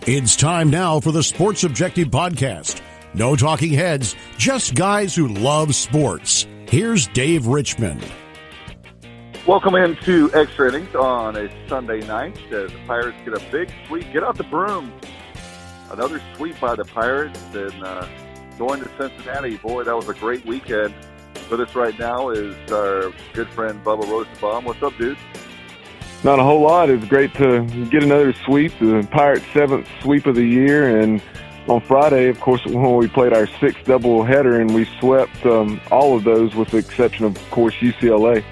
It's time now for the Sports Objective Podcast. No talking heads, just guys who love sports. Here's Dave Richmond. Welcome into Extra Innings on a Sunday night as the Pirates get a big sweep. Get out the broom. Another sweep by the Pirates and going to Cincinnati. Boy, that was a great weekend. With us right now is our good friend Bubba Rosenbaum. What's up, dude? Not a whole lot. It's great to get another sweep, the Pirates' 7th sweep of the year. And on Friday, of course, when we played our 6th doubleheader, and we swept all of those with the exception of course, UCLA.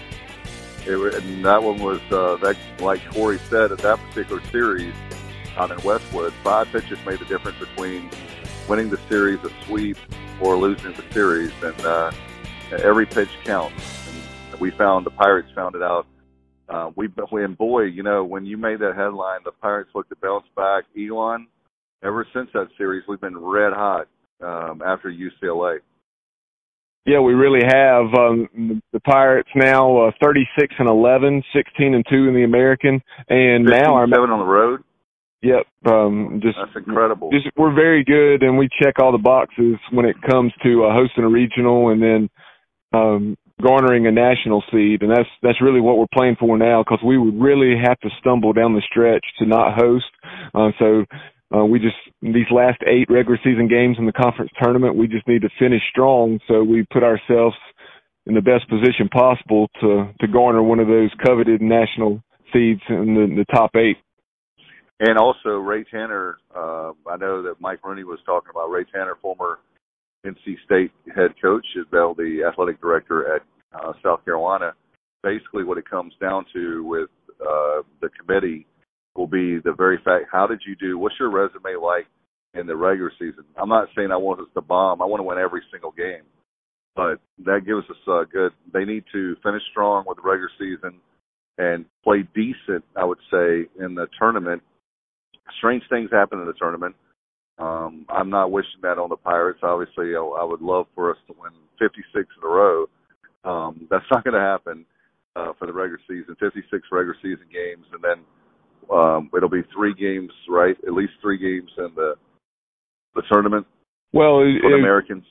And that one was, like Corey said, at that particular series out in Westwood, 5 pitches made the difference between winning the series, a sweep, or losing the series. And every pitch counts. And the Pirates found it out. And boy, you know, when you made that headline, the Pirates looked to bounce back. Elon, ever since that series, we've been red hot after UCLA. Yeah, we really have. The Pirates now 36-11, 16-2 in the American, and now our 7 on the road. Yep, that's incredible. We're very good, and we check all the boxes when it comes to hosting a regional, and then garnering a national seed, and that's really what we're playing for now, because we would really have to stumble down the stretch to not host. So we just, these last 8 regular season games in the conference tournament, we just need to finish strong, so we put ourselves in the best position possible to garner one of those coveted national seeds in the top 8. And also Ray Tanner, I know that Mike Rooney was talking about Ray Tanner, former NC State head coach, is now the athletic director at South Carolina. Basically what it comes down to with the committee will be the very fact, how did you do, what's your resume like in the regular season? I'm not saying I want us to bomb. I want to win every single game. But that gives us they need to finish strong with the regular season and play decent, I would say, in the tournament. Strange things happen in the tournament. I'm not wishing that on the Pirates. Obviously, I would love for us to win 56 in a row. That's not going to happen for the regular season, 56 regular season games, and then it'll be 3 games, right? At least 3 games in the tournament. Well, for the Americans.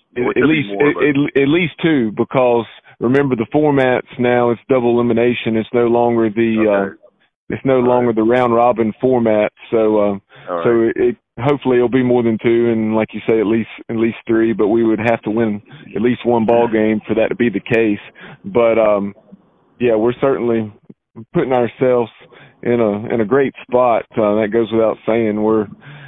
At least 2, because remember the formats now, it's double elimination. It's no longer it's no longer the round robin format. So it hopefully it'll be more than 2, and like you say, at least 3. But we would have to win at least 1 ball game for that to be the case. But yeah, we're certainly putting ourselves in a great spot. That goes without saying. We're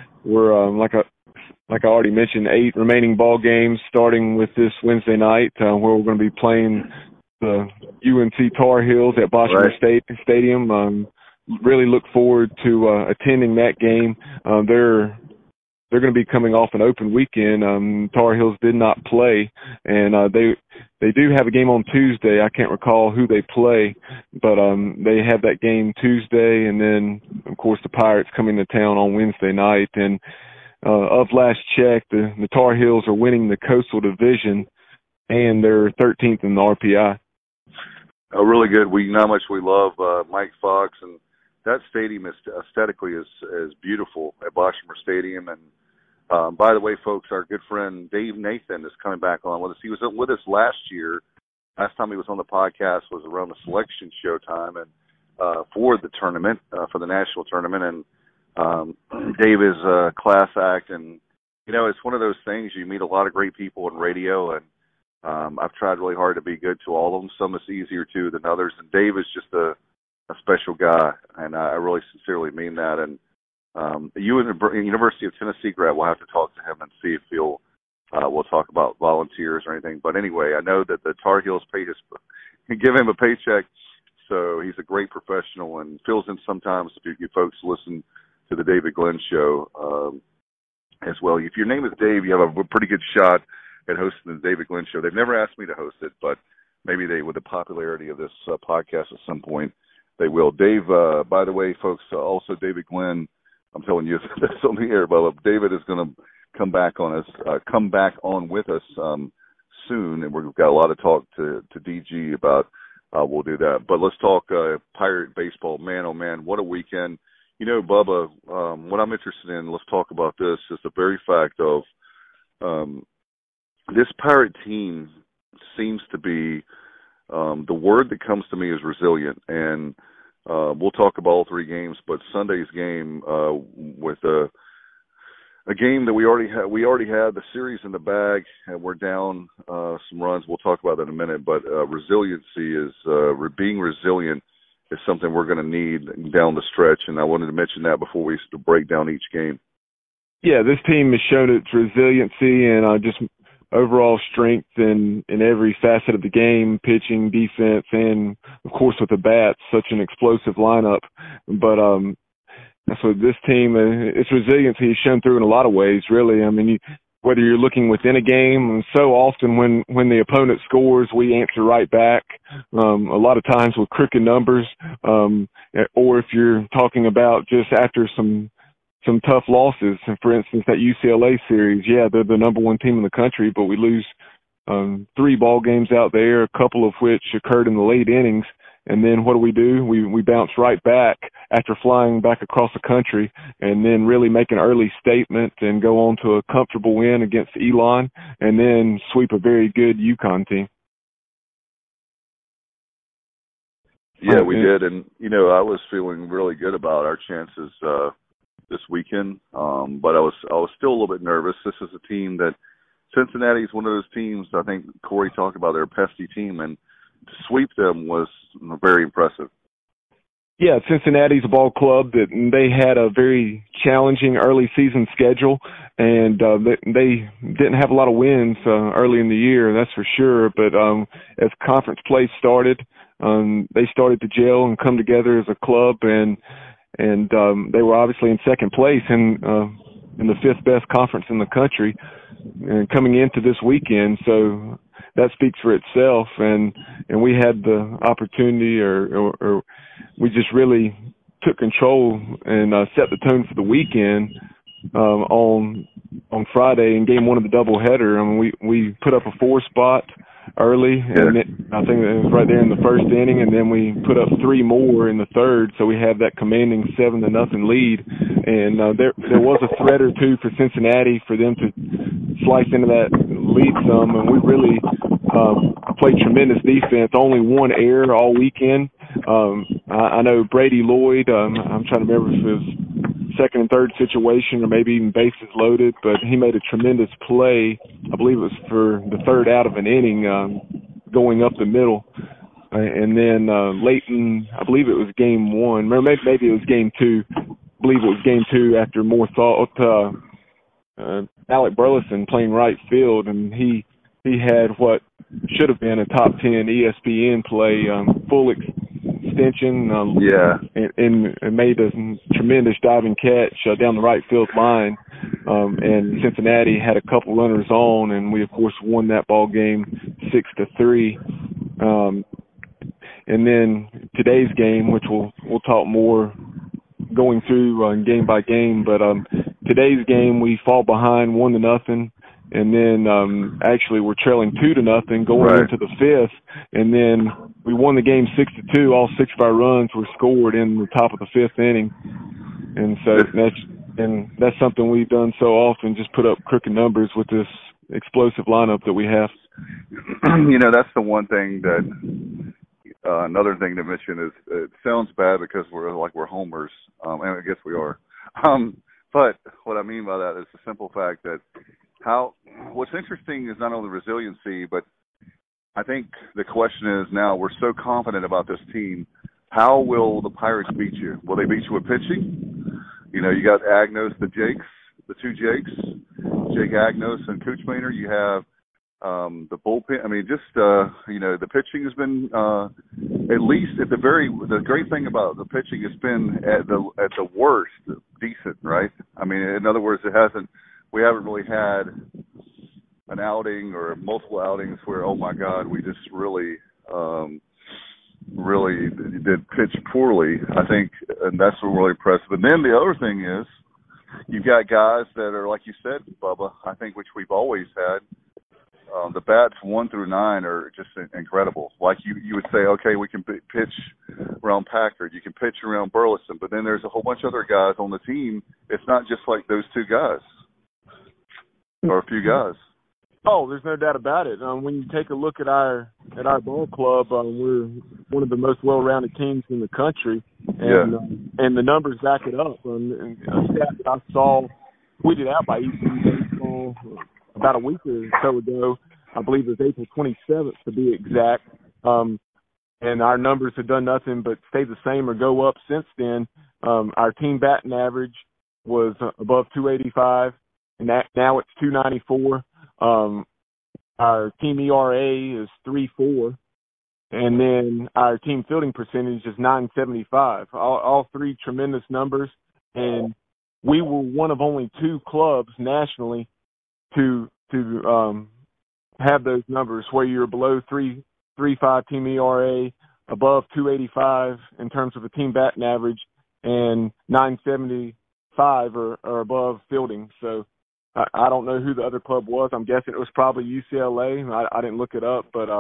like I already mentioned, 8 remaining ball games, starting with this Wednesday night, where we're going to be playing the UNC Tar Heels at Bossinger Stadium. Really look forward to attending that game. They're going to be coming off an open weekend. Tar Heels did not play, and they do have a game on Tuesday. I can't recall who they play, but they have that game Tuesday, and then of course the Pirates coming to town on Wednesday night. And of last check, the Tar Heels are winning the Coastal Division, and they're 13th in the RPI. Oh, really good. We know how much we love Mike Fox, and that stadium is aesthetically is beautiful at Bossinger Stadium. And by the way, folks, our good friend Dave Nathan is coming back on with us. He was with us last year. Last time he was on the podcast was around the selection show time and for the tournament, for the national tournament. And Dave is a class act, and you know, it's one of those things. You meet a lot of great people in radio, and I've tried really hard to be good to all of them. Some is easier to than others, and Dave is just a special guy, and I really sincerely mean that. And you and the University of Tennessee grad, we'll have to talk to him and see if we'll talk about volunteers or anything. But anyway, I know that the Tar Heels give him a paycheck, so he's a great professional and fills in sometimes. If you folks listen to the David Glenn show as well, if your name is Dave, you have a pretty good shot at hosting the David Glenn show. They've never asked me to host it, but maybe they, with the popularity of this podcast at some point, they will. Dave, by the way, folks, also David Glenn, I'm telling you this on the air, but David is going to come back on with us soon, and we've got a lot of talk to DG about. We'll do that. But let's talk Pirate baseball. Man, oh man, what a weekend. Bubba, what I'm interested in, let's talk about this, is the very fact of this Pirate team seems to be, the word that comes to me is resilient. And we'll talk about all three games, but Sunday's game with a game that we already had the series in the bag, and we're down some runs. We'll talk about that in a minute, but resiliency is being resilient is something we're going to need down the stretch, and I wanted to mention that before we break down each game. Yeah, this team has shown its resiliency and just overall strength in every facet of the game, pitching, defense, and, of course, with the bats, such an explosive lineup. But that's what this team, its resiliency is shown through in a lot of ways, really. I mean, whether you're looking within a game, and so often when the opponent scores, we answer right back, a lot of times with crooked numbers, or if you're talking about just after some tough losses. And for instance, that UCLA series, yeah, they're the number one team in the country, but we lose 3 ball games out there, a couple of which occurred in the late innings. And then what do? We bounce right back after flying back across the country and then really make an early statement and go on to a comfortable win against Elon and then sweep a very good UConn team. Yeah, we did. And, I was feeling really good about our chances this weekend, but I was still a little bit nervous. This is a team that Cincinnati is one of those teams, I think Corey talked about, they're a pesky team, and to sweep them was very impressive. Yeah, Cincinnati's a ball club that they had a very challenging early season schedule, and they didn't have a lot of wins early in the year, that's for sure. But as conference play started, they started to gel and come together as a club, and they were obviously in second place in the 5th best conference in the country coming into this weekend. So that speaks for itself, and we had the opportunity, or we just really took control and set the tone for the weekend on Friday in game 1 of the doubleheader. I mean, we put up a 4 spot early, and I think it was right there in the first inning, and then we put up 3 more in the third, so we had that commanding 7-0 lead. And there was a threat or two for Cincinnati for them to slice into that lead some, and we really played tremendous defense. Only 1 error all weekend. I know Brady Lloyd, I'm trying to remember if it was second and third situation or maybe even bases loaded, but he made a tremendous play. I believe it was for the 3rd out of an inning going up the middle. And then Leighton, I believe it was game 1, or maybe it was game 2. I believe it was game 2 after more thought. Alec Burleson playing right field, and he had what should have been a top 10 ESPN play, full extension, and made a tremendous diving catch down the right field line. And Cincinnati had a couple runners on, and we of course won that ball game 6-3. And then today's game, which we'll talk more going through game by game, but today's game we fall behind 1-0. And then actually we're trailing 2-0 going into the 5th, and then we won the game 6-2. All 6 of our runs were scored in the top of the 5th inning, and so that's something we've done so often, just put up crooked numbers with this explosive lineup that we have. That's the one thing that another thing to mention is it sounds bad because we're homers, and I guess we are. But what I mean by that is the simple fact that what's interesting is not only resiliency, but I think the question is now we're so confident about this team. How will the Pirates beat you? Will they beat you with pitching? You got Agnos, the 2 Jakes, Jake Agnos and Kuchmaner. You have the bullpen. I mean, just the pitching has been at least the great thing about the pitching has been at the worst decent, right? I mean, in other words, we haven't really had an outing or multiple outings where, oh my God, we just really did pitch poorly. I think, and that's really impressive. And then the other thing is, you've got guys that are, like you said, Bubba, I think, which we've always had. The bats 1 through 9 are just incredible. Like you would say, okay, we can pitch around Packard. You can pitch around Burleson. But then there's a whole bunch of other guys on the team. It's not just like those two guys or a few guys. Oh, there's no doubt about it. When you take a look at our ball club, we're one of the most well-rounded teams in the country, and the numbers back it up. And a stat that I saw tweeted out by ECU Baseball about a week or so ago, I believe it was April 27th to be exact, and our numbers have done nothing but stay the same or go up since then. Our team batting average was above 285, and now it's 294. Our team ERA is 3.4, and then our team fielding percentage is 975. All three tremendous numbers, and we were one of only two clubs nationally to have those numbers where you're below 3.5 team ERA, above 285 in terms of a team batting average, and 975 or above fielding. So I don't know who the other club was. I'm guessing it was probably UCLA. I didn't look it up, but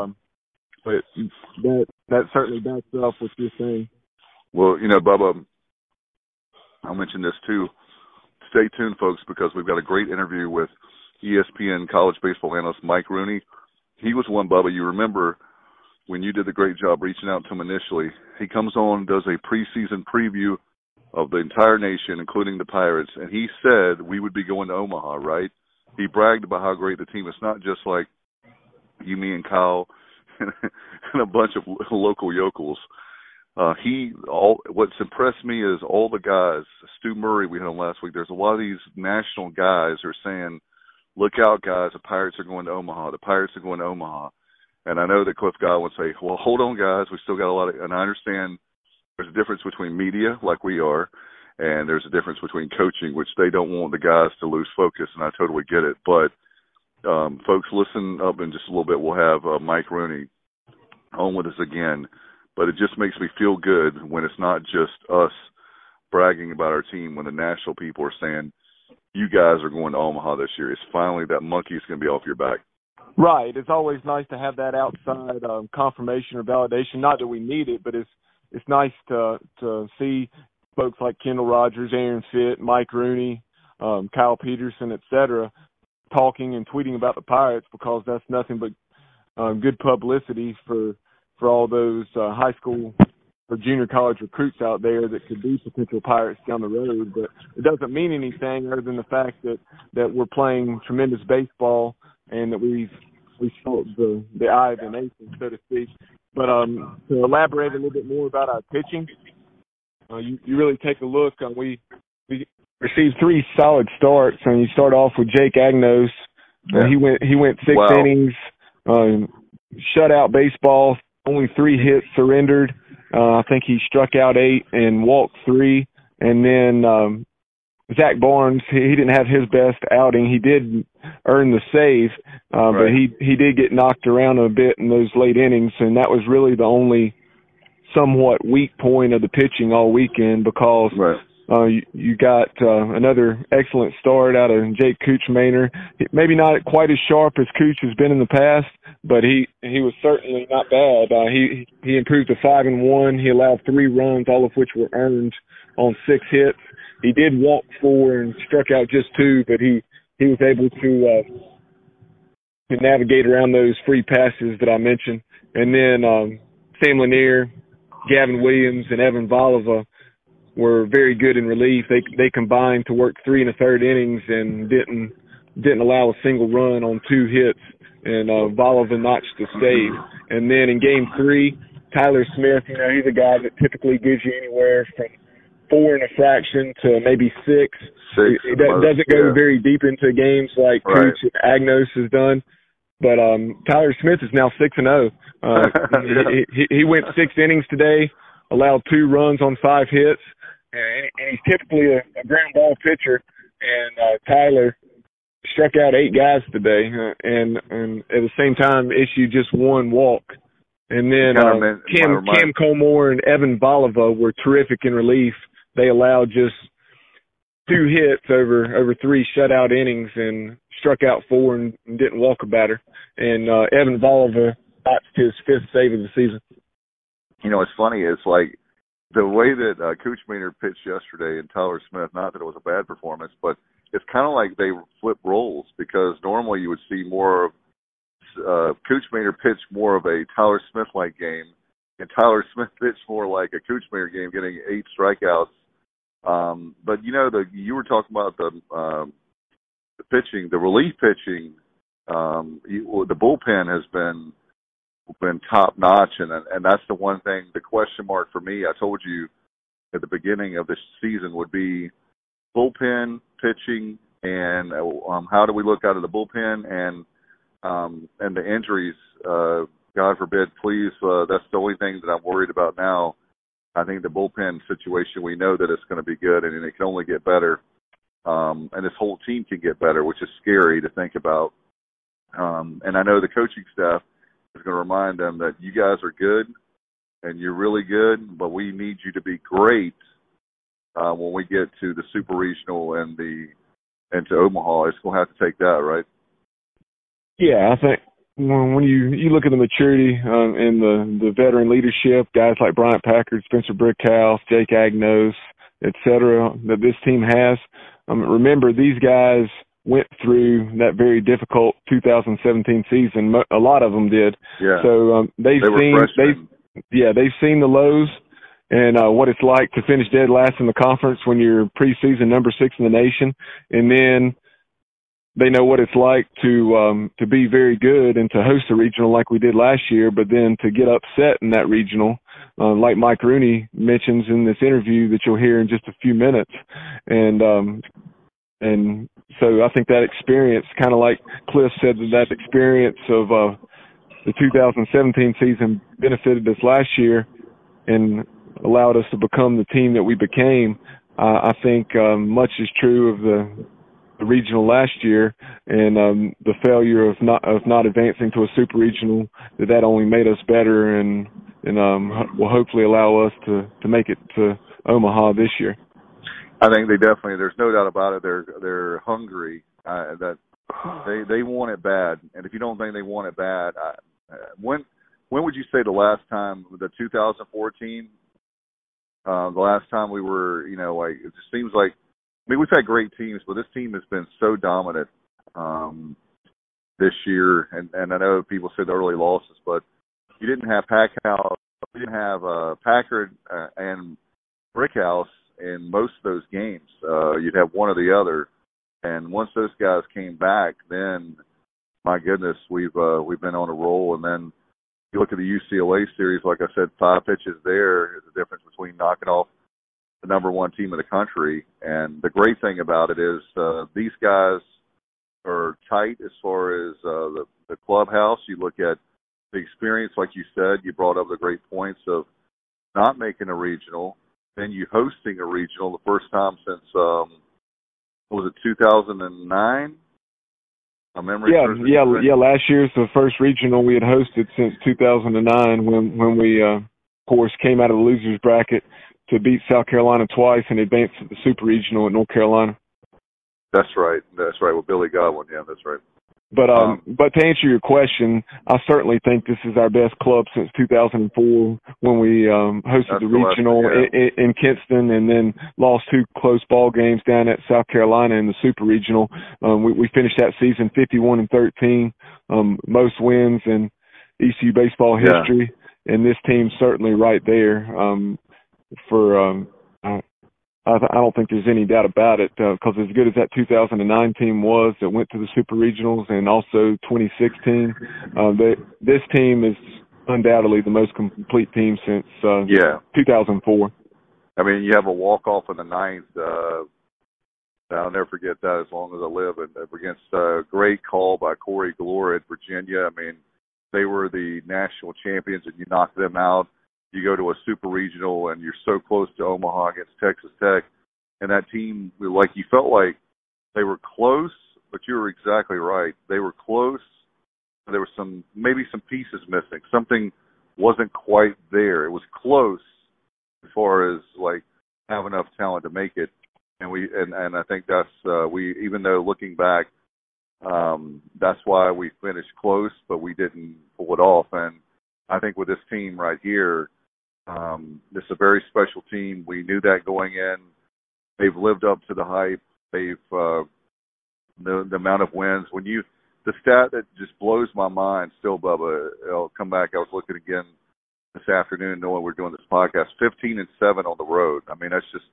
that certainly backs up what you're saying. Well, Bubba, I'll mention this too. Stay tuned, folks, because we've got a great interview with ESPN college baseball analyst Mike Rooney. He was one, Bubba, you remember when you did the great job reaching out to him initially. He comes on, does a preseason preview of the entire nation, including the Pirates, and he said we would be going to Omaha, right? He bragged about how great the team is. Not just like you, me, and Kyle and a bunch of local yokels. What's impressed me is all the guys. Stu Murray we had on last week. There's a lot of these national guys who are saying, look out, guys, the Pirates are going to Omaha. The Pirates are going to Omaha. And I know that Cliff Guy would say, well, hold on, guys. We still got a lot of – and I understand there's a difference between media, like we are, and there's a difference between coaching, which they don't want the guys to lose focus, and I totally get it. But, folks, listen up in just a little bit. We'll have Mike Rooney on with us again. But it just makes me feel good when it's not just us bragging about our team, when the national people are saying, you guys are going to Omaha this year. It's finally that monkey's going to be off your back. Right. It's always nice to have that outside confirmation or validation. Not that we need it, but it's nice to see folks like Kendall Rogers, Aaron Fitt, Mike Rooney, Kyle Peterson, et cetera, talking and tweeting about the Pirates, because that's nothing but good publicity for all those high school or junior college recruits out there that could be potential Pirates down the road. But it doesn't mean anything other than the fact that we're playing tremendous baseball and that we sought the eye of the nation, so to speak. But to elaborate a little bit more about our pitching, you really take a look. We received three solid starts, and you start off with Jake Agnos. He went six innings, shutout baseball, only 3 hits surrendered. I think he struck out 8 and walked 3. And then Zach Barnes, he didn't have his best outing. He did earn the save, but he did get knocked around a bit in those late innings, and that was really the only somewhat weak point of the pitching all weekend, because you got another excellent start out of Jake Cooch-Maynor. Maybe not quite as sharp as Cooch has been in the past, but he was certainly not bad. He improved to 5-1. He allowed 3 runs, all of which were earned on 6 hits. He did walk 4 and struck out just 2, but he was able to navigate around those free passes that I mentioned. And then Sam Lanier, Gavin Williams, and Evan Voliva were very good in relief. They combined to work 3 1/3 innings and didn't allow a single run on 2 hits. And Voliva notched the save. And then in Game 3, Tyler Smith, he's a guy that typically gives you anywhere from 4 and a fraction to maybe 6. It doesn't go very deep into games like Cooch and Agnos has done. But Tyler Smith is now 6-0. He went 6 innings today, allowed 2 runs on 5 hits, and he's typically a ground ball pitcher. And Tyler struck out 8 guys today, and at the same time issued just 1 walk. And then Cam Colmore and Evan Voliva were terrific in relief. They allowed just 2 hits over 3 shutout innings and struck out 4 and didn't walk a batter. And Evan Voliva notched his 5th save of the season. It's funny. It's like the way that Coach Maynard pitched yesterday and Tyler Smith, not that it was a bad performance, but it's kind of like they flip roles, because normally you would see more of Coach Maynard pitch more of a Tyler Smith-like game, and Tyler Smith pitched more like a Coach Maynard game, getting 8 strikeouts. But you were talking about the pitching, the relief pitching. The bullpen has been top notch, and that's the one thing. The question mark for me, I told you at the beginning of this season, would be bullpen pitching, and how do we look out of the bullpen, and the injuries. God forbid, please. That's the only thing that I'm worried about now. I think the bullpen situation, we know that it's going to be good, and it can only get better. And this whole team can get better, which is scary to think about. And I know the coaching staff is going to remind them that you guys are good and you're really good, but we need you to be great when we get to the Super Regional and to Omaha. It's going to have to take that, right? Yeah, I think when you look at the maturity and the veteran leadership, guys like Bryant Packard, Spencer Brickhouse, Jake Agnos, et cetera, that this team has. Remember, these guys went through that very difficult 2017 season. A lot of them did. Yeah. So they've seen the lows and what it's like to finish dead last in the conference when you're preseason number 6 in the nation, and then they know what it's like to be very good and to host a regional like we did last year, but then to get upset in that regional, like Mike Rooney mentions in this interview that you'll hear in just a few minutes. And so I think that experience, kind of like Cliff said, that experience of the 2017 season benefited us last year and allowed us to become the team that we became. I think much is true of the regional last year, and the failure of not advancing to a super regional, that only made us better and will hopefully allow us to make it to Omaha this year. I think they definitely, there's no doubt about it, they're hungry, that they want it bad. And if you don't think they want it bad, when would you say the last time, the 2014, the last time we were, it just seems like, we've had great teams, but this team has been so dominant this year. And I know people said the early losses, but you didn't have Packhouse, you didn't have Packard and Brickhouse in most of those games. You'd have one or the other. And once those guys came back, then my goodness, we've been on a roll. And then you look at the UCLA series, like I said, 5 pitches there is the difference between knocking off the number 1 team in the country. And the great thing about it is these guys are tight as far as the clubhouse. You look at the experience, like you said, you brought up the great points of not making a regional, then you hosting a regional the first time since, was it 2009? Yeah. Last year's the first regional we had hosted since 2009 when we, of course, came out of the losers bracket to beat South Carolina twice and advance to the Super Regional at North Carolina. That's right. With Billy Godwin. Yeah, that's right. But to answer your question, I certainly think this is our best club since 2004 when we hosted the regional in Kinston and then lost 2 close ball games down at South Carolina in the Super Regional. We finished that season 51-13, most wins in ECU baseball history, and this team's certainly right there. I don't think there's any doubt about it, because as good as that 2009 team was that went to the Super Regionals and also 2016, this team is undoubtedly the most complete team since 2004. I mean, you have a walk-off in the 9th. I'll never forget that as long as I live. And against a great call by Corey Glore at Virginia. I mean, they were the national champions, and you knocked them out. You go to a Super Regional, and you're so close to Omaha against Texas Tech. And that team, you felt like they were close, but you were exactly right. They were close. There were maybe some pieces missing. Something wasn't quite there. It was close as far as, have enough talent to make it. And I think that's, even though looking back, that's why we finished close, but we didn't pull it off. And I think with this team right here, This is a very special team. We knew that going in. They've lived up to the hype. They've the amount of wins. The stat that just blows my mind still, Bubba, I'll come back. I was looking again this afternoon knowing we're doing this podcast, 15-7 on the road. I mean, that's just,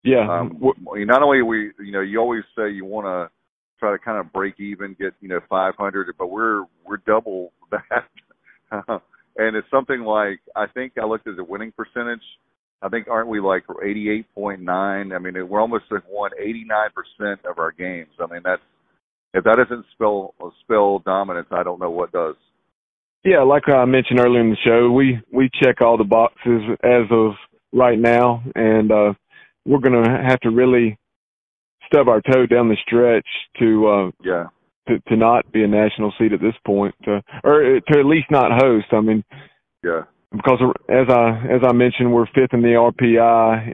not only you always say you want to try to kind of break even, get, 500, but we're double that. And it's something like, I think I looked at the winning percentage. I think, aren't we like 88.9? I mean, we're almost won 89% of our games. I mean, if that doesn't spell dominance, I don't know what does. Yeah, like I mentioned earlier in the show, we check all the boxes as of right now, and we're going to have to really stub our toe down the stretch to not be a national seed at this point, or to at least not host. I mean, because as I mentioned, we're fifth in the RPI,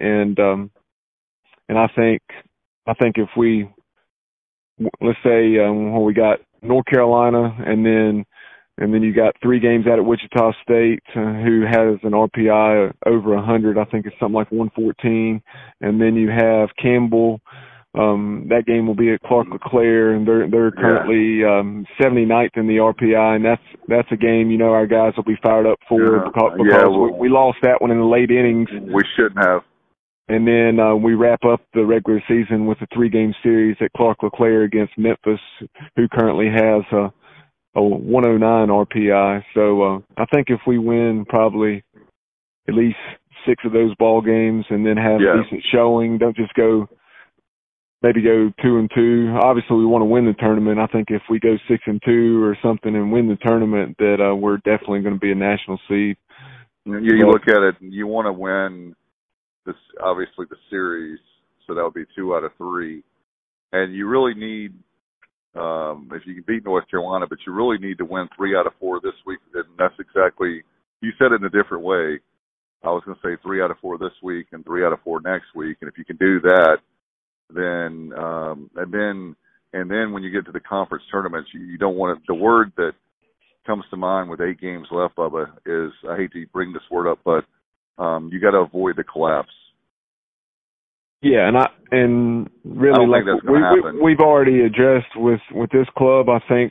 and I think if we, let's say we got North Carolina, and then you got 3 games out at Wichita State, who has an RPI over 100. I think it's something like 114, and then you have Campbell. That game will be at Clark LeClaire, and they're currently 79th in the RPI, and that's a game our guys will be fired up for because we lost that one in the late innings. We shouldn't have. And then we wrap up the regular season with a 3-game series at Clark LeClaire against Memphis, who currently has a 109 RPI. So I think if we win probably at least 6 of those ball games and then have a decent showing, don't just maybe go 2-2. Obviously, we want to win the tournament. I think if we go 6-2 or something and win the tournament, that we're definitely going to be a national seed. You look at it, you want to win this, obviously the series, so that would be 2 out of 3, and you really need, if you can beat North Carolina, but you really need to win 3 out of 4 this week, and that's exactly, you said it in a different way. I was going to say 3 out of 4 this week and 3 out of 4 next week, and if you can do that, then and then when you get to the conference tournaments, you don't want the word that comes to mind with 8 games left, Bubba, is, I hate to bring this word up, but you got to avoid the collapse. Yeah, and really, I don't think that's going to happen. We've already addressed with this club. I think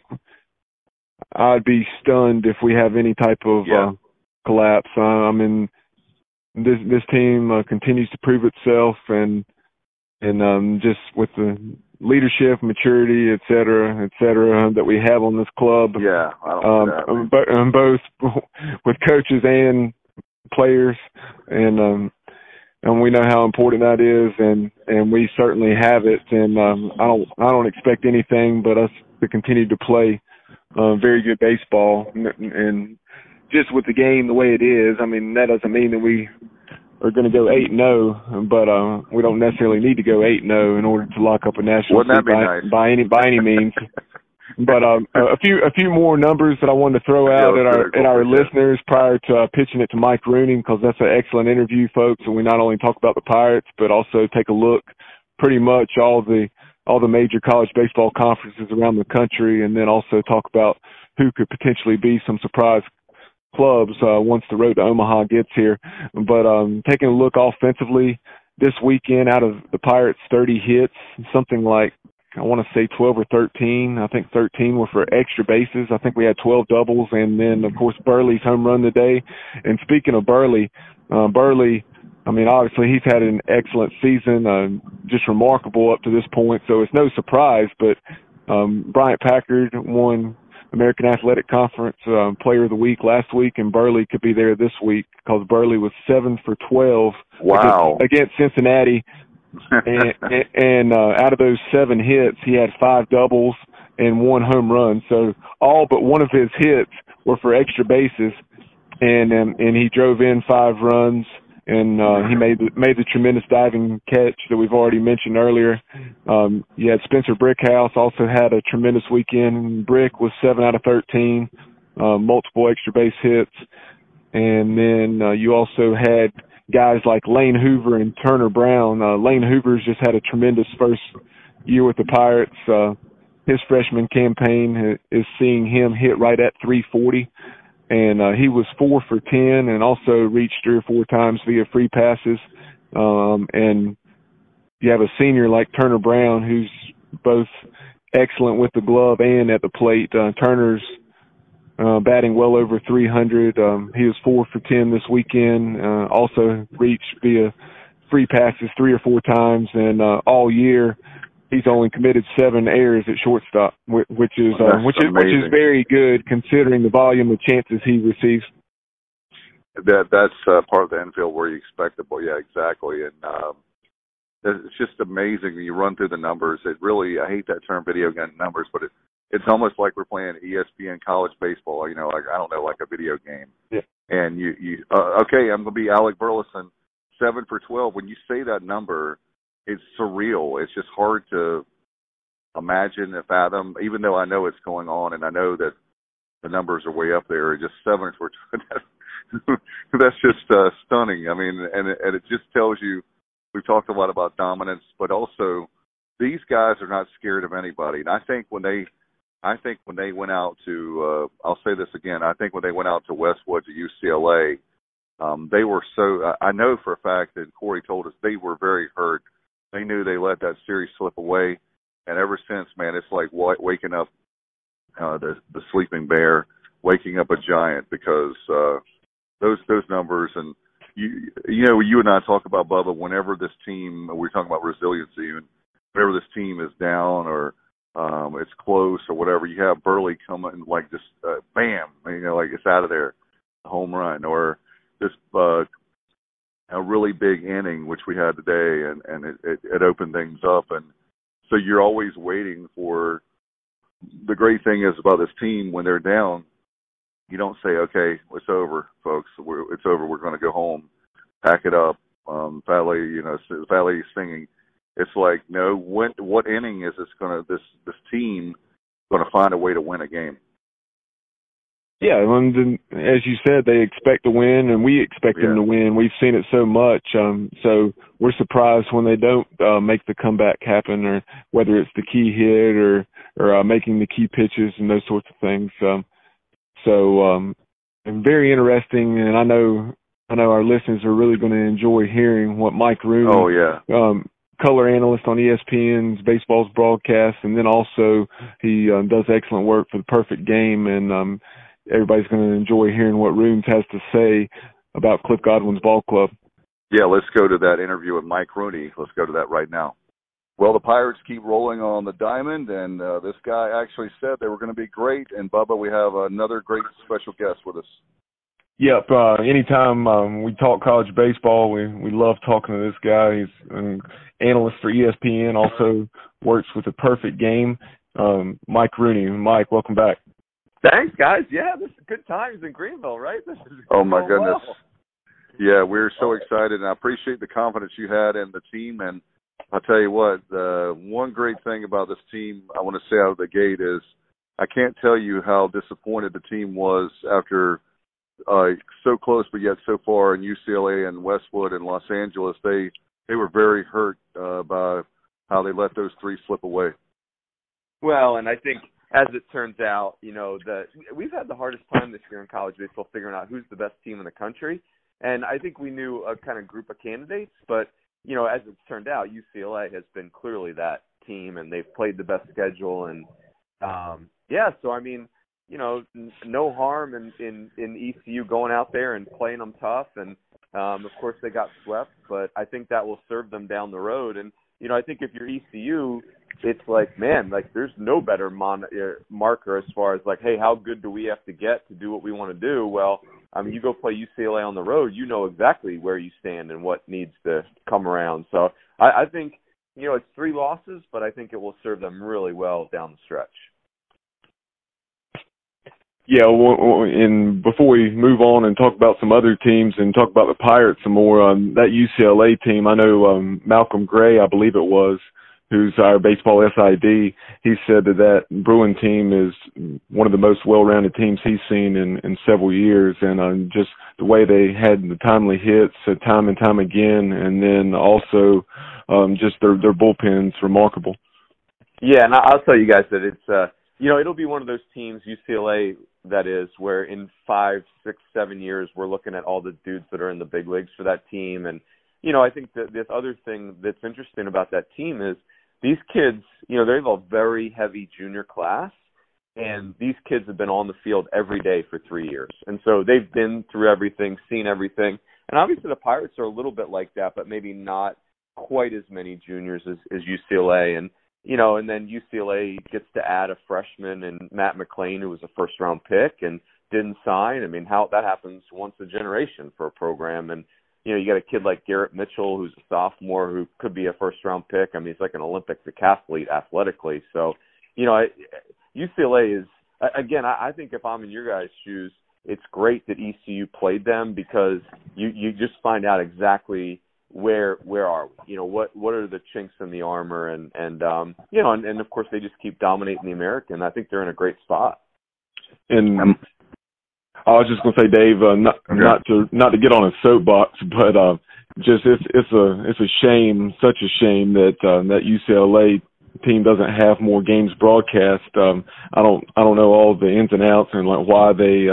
I'd be stunned if we have any type of collapse. I mean, this team continues to prove itself, and just with the leadership, maturity, et cetera, that we have on this club. Yeah, I don't know both with coaches and players, and we know how important that is, and we certainly have it. And I don't expect anything but us to continue to play very good baseball, and just with the game the way it is. I mean, that doesn't mean that we are going to go 8-0, but we don't necessarily need to go 8-0 in order to lock up a national seed by any means. But a few more numbers that I wanted to throw out at our listeners prior to pitching it to Mike Rooney, because that's an excellent interview, folks. And we not only talk about the Pirates, but also take a look pretty much all the major college baseball conferences around the country, and then also talk about who could potentially be some surprise clubs once the road to Omaha gets here. But taking a look offensively this weekend, out of the Pirates' 30 hits, something like, I want to say 12 or 13. I think 13 were for extra bases. I think we had 12 doubles, and then, of course, Burley's home run today. And speaking of Burley, I mean, obviously he's had an excellent season, just remarkable up to this point, so it's no surprise. But Bryant Packard won American Athletic Conference Player of the Week last week, and Burley could be there this week because Burley was 7 for 12 against Cincinnati. and out of those 7 hits, he had 5 doubles and 1 home run. So all but one of his hits were for extra bases, and he drove in 5 runs, and he made the tremendous diving catch that we've already mentioned earlier. You had Spencer Brickhouse also had a tremendous weekend. Brick was 7 out of 13, multiple extra base hits, and then you also had guys like Lane Hoover and Turner Brown. Lane Hoover's just had a tremendous first year with the Pirates. His freshman campaign is seeing him hit right at 340. and he was 4 for 10 and also reached 3 or 4 times via free passes. And you have a senior like Turner Brown, who's both excellent with the glove and at the plate. Turner's batting well over 300. He was 4 for 10 this weekend. Also reached via free passes 3 or 4 times, and all year he's only committed 7 errors at shortstop, which is very good considering the volume of chances he receives. That's part of the infield where you expect the ball. Yeah, exactly. And it's just amazing when you run through the numbers. It really, I hate that term video game numbers, but it's almost like we're playing ESPN college baseball, you know, like, I don't know, like a video game. Yeah. And okay, I'm going to be Alec Burleson, 7 for 12. When you say that number, it's surreal. It's just hard to imagine and fathom, even though I know it's going on and I know that the numbers are way up there. Just 7 for 12. That's just stunning. I mean, and it just tells you, we've talked a lot about dominance, but also these guys are not scared of anybody. And I think when they went out to, I'll say this again, I think when they went out to Westwood to UCLA, they were so, I know for a fact that Corey told us they were very hurt. They knew they let that series slip away. And ever since, man, it's like waking up the sleeping bear, waking up a giant, because those numbers. And you know, you and I talk about, Bubba, whenever this team, we're talking about resiliency, and whenever this team is down or it's close or whatever, you have Burley come in like just bam, you know, like it's out of there, a home run, or this a really big inning, which we had today, and it opened things up. And so you're always waiting for, the great thing is about this team, when they're down, you don't say, okay, it's over, folks. It's over. We're going to go home, pack it up. Valley singing. It's like, no, what inning is this team going to find a way to win a game? Yeah, and as you said, they expect to win, and we expect them to win. We've seen it so much, so we're surprised when they don't make the comeback happen, or whether it's the key hit or making the key pitches and those sorts of things. And very interesting, and I know our listeners are really going to enjoy hearing what Mike Rooney, color analyst on ESPN's Baseball's broadcast, and then also he does excellent work for The Perfect Game, and everybody's going to enjoy hearing what Rooney has to say about Cliff Godwin's ball club. Yeah, let's go to that interview with Mike Rooney. Let's go to that right now. Well, the Pirates keep rolling on the diamond, and this guy actually said they were going to be great. And, Bubba, we have another great special guest with us. Yep. Anytime we talk college baseball, we love talking to this guy. He's an analyst for ESPN, also works with The Perfect Game. Mike Rooney. Mike, welcome back. Thanks, guys. Yeah, this is good times in Greenville, right? This is my goodness. Well. Yeah, we're so excited, and I appreciate the confidence you had in the team. And I'll tell you what, one great thing about this team I want to say out of the gate is I can't tell you how disappointed the team was after so close but yet so far in UCLA and Westwood and Los Angeles. They were very hurt by how they let those 3 slip away. Well, and I think, as it turns out, you know, we've had the hardest time this year in college baseball figuring out who's the best team in the country. And I think we knew a kind of group of candidates, but, you know, as it's turned out, UCLA has been clearly that team, and they've played the best schedule. And, so, I mean, you know, no harm in ECU going out there and playing them tough. And, of course, they got swept, but I think that will serve them down the road. And, you know, I think if you're ECU, it's like, man, like there's no better marker as far as like, hey, how good do we have to get to do what we want to do? Well, I mean, you go play UCLA on the road, you know exactly where you stand and what needs to come around. So I think, you know, it's 3 losses, but I think it will serve them really well down the stretch. Yeah, and before we move on and talk about some other teams and talk about the Pirates some more, that UCLA team, I know Malcolm Gray, I believe it was, who's our baseball SID, he said that Bruin team is one of the most well-rounded teams he's seen in several years, and just the way they had the timely hits time and time again, and then also just their bullpen's remarkable. Yeah, and I'll tell you guys that it's it'll be one of those teams, UCLA, that is, where in 5, 6, 7 years we're looking at all the dudes that are in the big leagues for that team. And, I think that this other thing that's interesting about that team is these kids, they have a very heavy junior class, and these kids have been on the field every day for 3 years. And so they've been through everything, seen everything. And obviously the Pirates are a little bit like that, but maybe not quite as many juniors as UCLA. And, and then UCLA gets to add a freshman and Matt McClain, who was a first-round pick and didn't sign. I mean, how that happens once a generation for a program. And, you got a kid like Garrett Mitchell, who's a sophomore, who could be a first-round pick. I mean, he's like an Olympic decathlete athletically. So, UCLA is, again, I think if I'm in your guys' shoes, it's great that ECU played them because you just find out exactly where are we? What are the chinks in the armor, and of course they just keep dominating the American. I think they're in a great spot. And I was just gonna say, Dave, not to get on a soapbox, but just it's a shame, such a shame that that UCLA team doesn't have more games broadcast. I don't know all the ins and outs and like why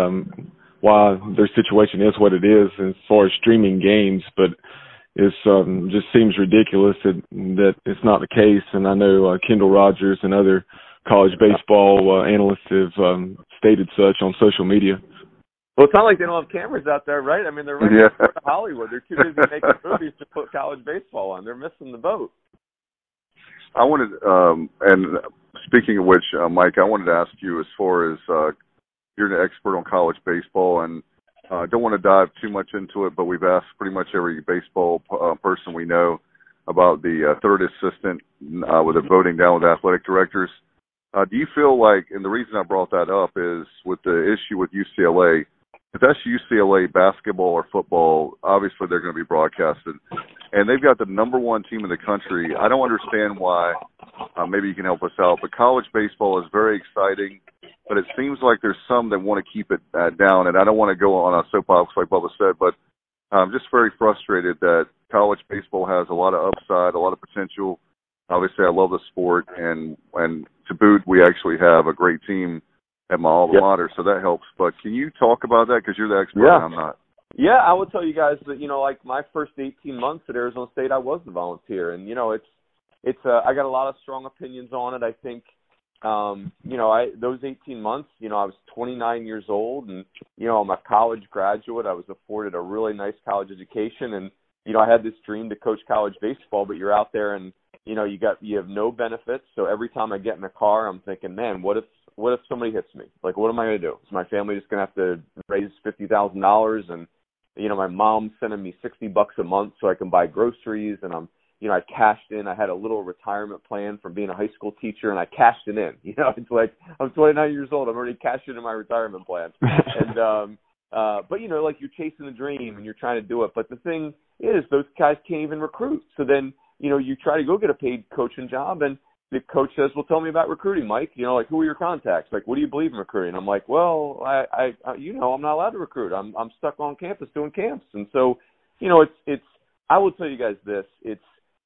their situation is what it is as far as streaming games, but it's just seems ridiculous that it's not the case. And I know Kendall Rogers and other college baseball analysts have stated such on social media. Well, it's not like they don't have cameras out there, right? I mean, they're right in Hollywood. They're too busy making movies to put college baseball on. They're missing the boat. I wanted, and speaking of which, Mike, I wanted to ask you as far as you're an expert on college baseball, and I don't want to dive too much into it, but we've asked pretty much every baseball person we know about the third assistant with the voting down with athletic directors. Do you feel like, and the reason I brought that up is with the issue with UCLA, if that's UCLA basketball or football, obviously they're going to be broadcasted. And they've got the number one team in the country. I don't understand why. Maybe you can help us out. But college baseball is very exciting, but it seems like there's some that want to keep it down. And I don't want to go on a soapbox like Bubba said, but I'm just very frustrated that college baseball has a lot of upside, a lot of potential. Obviously, I love the sport, and to boot, we actually have a great team at my alma mater, so that helps. But can you talk about that, because you're the expert and I'm not? Yeah, I will tell you guys that, like my first 18 months at Arizona State, I was the volunteer. And, it's I got a lot of strong opinions on it. I think, those 18 months, I was 29 years old and, I'm a college graduate. I was afforded a really nice college education. And, I had this dream to coach college baseball, but you're out there and, you have no benefits. So every time I get in a car, I'm thinking, man, what if somebody hits me? Like, what am I going to do? Is my family just going to have to raise $50,000? And, my mom's sending me $60 a month so I can buy groceries. And I cashed in. I had a little retirement plan from being a high school teacher, and I cashed it in. It's like I'm 29 years old. I'm already cashed in my retirement plan. And, but, like you're chasing the dream and you're trying to do it. But the thing is, those guys can't even recruit. So then, you try to go get a paid coaching job, and the coach says, well, tell me about recruiting, Mike. Like, who are your contacts? Like, what do you believe in recruiting? I'm like, well, I'm not allowed to recruit. I'm stuck on campus doing camps. And so, it's I will tell you guys this. It's,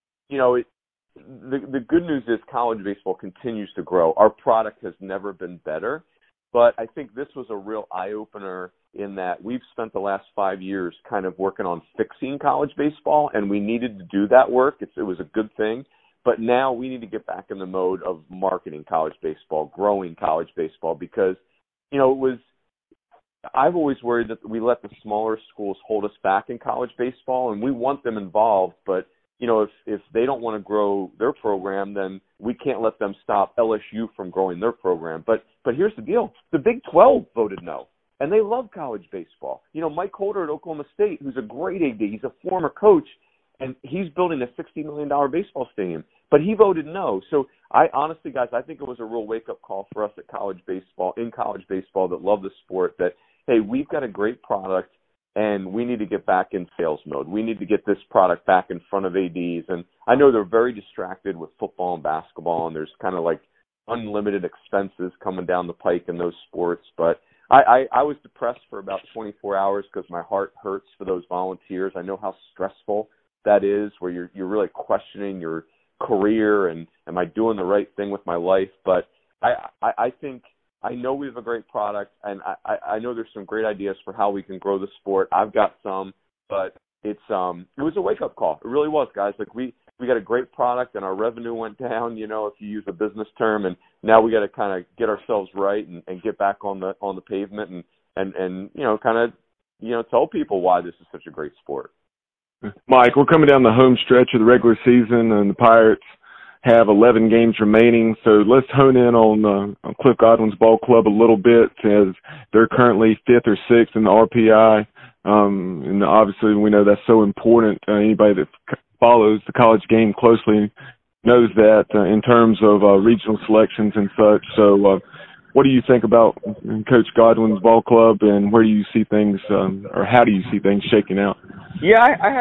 the good news is college baseball continues to grow. Our product has never been better. But I think this was a real eye-opener in that we've spent the last 5 years kind of working on fixing college baseball, and we needed to do that work. It was a good thing. But now we need to get back in the mode of marketing college baseball, growing college baseball, because, I've always worried that we let the smaller schools hold us back in college baseball, and we want them involved. But, if they don't want to grow their program, then we can't let them stop LSU from growing their program. But here's the deal. The Big 12 voted no, and they love college baseball. Mike Holder at Oklahoma State, who's a great AD, he's a former coach, and he's building a $60 million baseball stadium. But he voted no. So I honestly, guys, I think it was a real wake-up call for us at college baseball that love the sport, that, hey, we've got a great product, and we need to get back in sales mode. We need to get this product back in front of ADs. And I know they're very distracted with football and basketball, and there's kind of like unlimited expenses coming down the pike in those sports. But I was depressed for about 24 hours because my heart hurts for those volunteers. I know how stressful that is, where you're really questioning your career and am I doing the right thing with my life? But I think I know we have a great product, and I know there's some great ideas for how we can grow the sport. I've got some, but it was a wake up call. It really was, guys. Like we got a great product, and our revenue went down. You know, if you use a business term, and now we got to kind of get ourselves right and get back on the pavement and you know, kind of, you know, tell people why this is such a great sport. Mike, we're coming down the home stretch of the regular season, and the Pirates have 11 games remaining. So let's hone in on Cliff Godwin's ball club a little bit, as they're currently 5th or 6th in the RPI. And obviously we know that's so important. Anybody that follows the college game closely knows that in terms of regional selections and such. So what do you think about Coach Godwin's ball club, and where do you see things, or how do you see things shaking out? Yeah,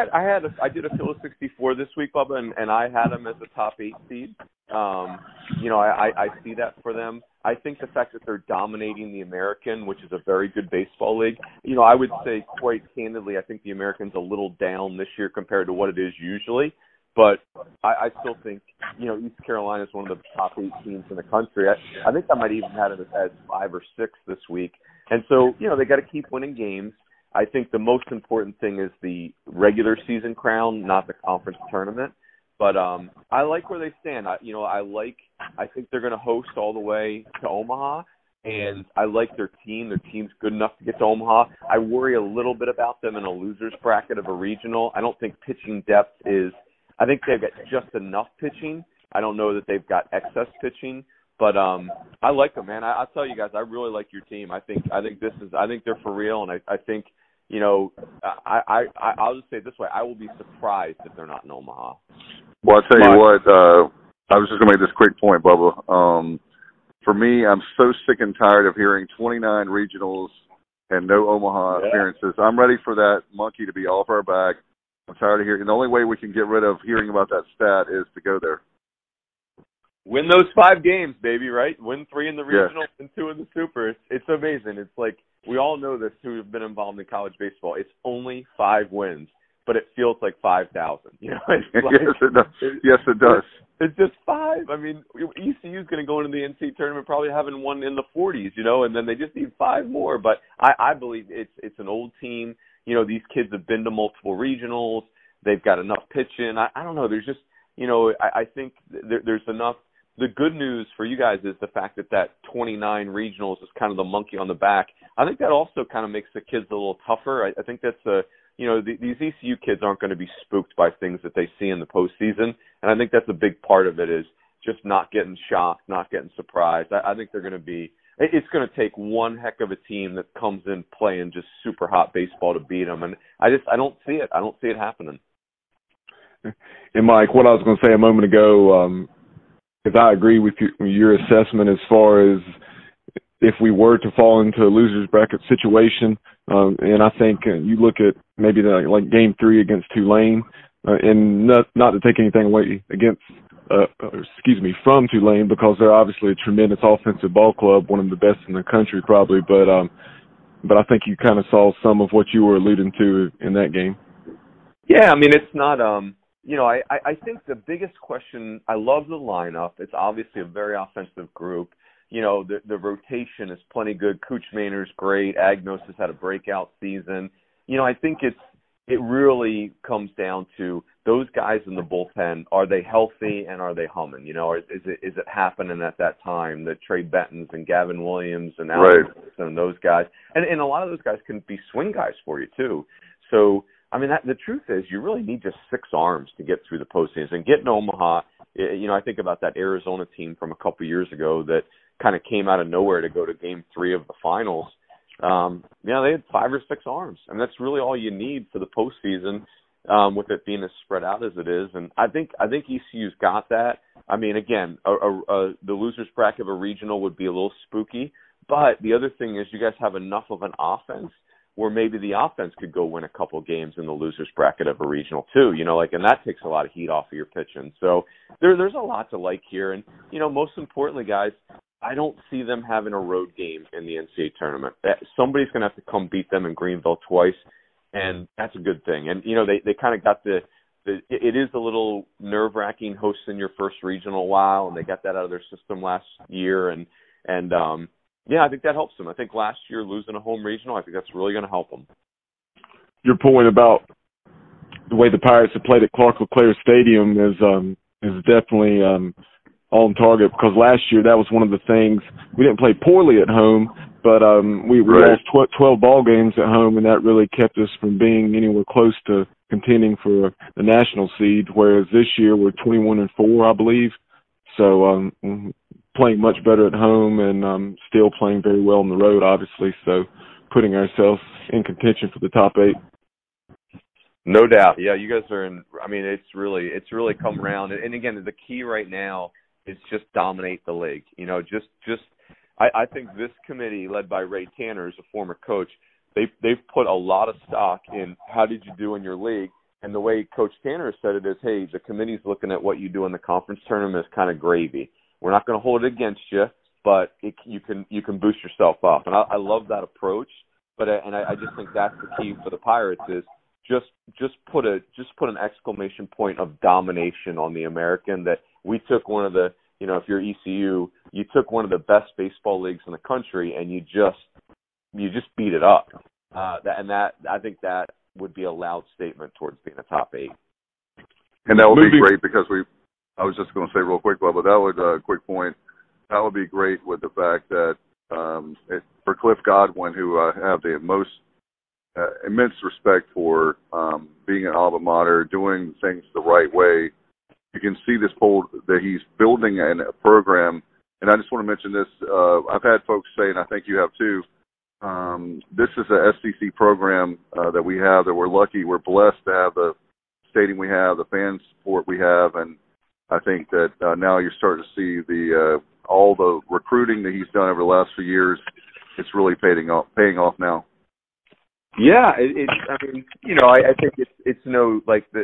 I did a Phil 64 this week, Bubba, and I had them as a top 8 seed. You know, I see that for them. I think the fact that they're dominating the American, which is a very good baseball league, you know, I would say quite candidly, I think the American's a little down this year compared to what it is usually. But I still think, you know, East Carolina is one of the top 8 teams in the country. I think I might even have it as 5 or 6 this week. And so, you know, they got to keep winning games. I think the most important thing is the regular season crown, not the conference tournament. But I like where they stand. I think they're going to host all the way to Omaha, and I like their team. Their team's good enough to get to Omaha. I worry a little bit about them in a loser's bracket of a regional. I don't think pitching depth is – I think they've got just enough pitching. I don't know that they've got excess pitching. But I like them, man. I'll tell you guys, I really like your team. I think they're for real, and I think – you know, I'll just say it this way. I will be surprised if they're not in Omaha. Well, I'll tell you what, I was just going to make this quick point, Bubba. For me, I'm so sick and tired of hearing 29 regionals and no Omaha appearances. I'm ready for that monkey to be off our back. I'm tired of hearing. The only way we can get rid of hearing about that stat is to go there. Win those 5 games, baby, right? Win 3 in the regional and 2 in the super. It's amazing. It's like, we all know this who have been involved in college baseball. It's only 5 wins, but it feels like 5,000. You know, it's like, yes, it does. It's just 5. I mean, ECU is going to go into the NCAA tournament probably having one in the 40s, you know, and then they just need 5 more. But I believe it's an old team. You know, these kids have been to multiple regionals. They've got enough pitching. I don't know. There's just, you know, I think there's enough. The good news for you guys is the fact that 29 regionals is kind of the monkey on the back. I think that also kind of makes the kids a little tougher. I think that's you know, these ECU kids aren't going to be spooked by things that they see in the postseason, and I think that's a big part of it, is just not getting shocked, not getting surprised. I think they're going to be. It's going to take one heck of a team that comes in playing just super hot baseball to beat them, and I don't see it. I don't see it happening. And Mike, what I was going to say a moment ago. Because I agree with your assessment as far as if we were to fall into a loser's bracket situation, and I think you look at maybe like Game 3 against Tulane, and not to take anything away from Tulane, because they're obviously a tremendous offensive ball club, one of the best in the country probably, but I think you kind of saw some of what you were alluding to in that game. Yeah, I mean, it's not you know, I think the biggest question, I love the lineup. It's obviously a very offensive group. You know, the rotation is plenty good. Cooch Maynard's great. Agnos has had a breakout season. You know, I think it really comes down to those guys in the bullpen. Are they healthy and are they humming? You know, is it happening at that time? The Trey Bettons and Gavin Williams and Alex and those guys. And a lot of those guys can be swing guys for you too. So, I mean, the truth is you really need just 6 arms to get through the postseason. And getting Omaha, you know, I think about that Arizona team from a couple of years ago that kind of came out of nowhere to go to Game 3 of the finals. You know, they had 5 or 6 arms, and that's really all you need for the postseason, with it being as spread out as it is. And I think ECU's got that. I mean, again, the loser's bracket of a regional would be a little spooky, but the other thing is you guys have enough of an offense where maybe the offense could go win a couple games in the loser's bracket of a regional too, you know, like, and that takes a lot of heat off of your pitching. So there's a lot to like here. And, you know, most importantly, guys, I don't see them having a road game in the NCAA tournament. Somebody's going to have to come beat them in Greenville twice, and that's a good thing. And, you know, they kind of got the it is a little nerve-wracking hosting your first regional in a while, and they got that out of their system last year, and I think that helps them. I think last year losing a home regional, I think that's really going to help them. Your point about the way the Pirates have played at Clark LeClaire Stadium is definitely on target, because last year that was one of the things. We didn't play poorly at home, but we right. lost 12 ball games at home, and that really kept us from being anywhere close to contending for the national seed, whereas this year we're 21-4, I believe. So playing much better at home and still playing very well on the road, obviously, so putting ourselves in contention for the top 8. No doubt. Yeah, you guys are in. I mean, it's really come around. And again, the key right now is just dominate the league. You know, just I think this committee, led by Ray Tanner, as a former coach, they've put a lot of stock in how did you do in your league. And the way Coach Tanner said it is, hey, the committee's looking at what you do in the conference tournament as kind of gravy. We're not going to hold it against you, but you can boost yourself up. And I love that approach. But I just think that's the key for the Pirates is just put an exclamation point of domination on the American, that we took one of the, you know, if you're ECU, you took one of the best baseball leagues in the country and you just beat it up. I think that would be a loud statement towards being a top 8. And that would be great because I was just going to say real quick, Bubba, that would quick point. That would be great with the fact that for Cliff Godwin, who I have the most immense respect for, being an alma mater, doing things the right way. You can see this poll that he's building a program. And I just want to mention this. I've had folks say, and I think you have too, this is a SEC program that we have, that we're lucky. We're blessed to have the stadium we have, the fan support we have. And I think that now you're starting to see all the recruiting that he's done over the last few years. It's really paying off now. Yeah, I mean, you know, I think it's no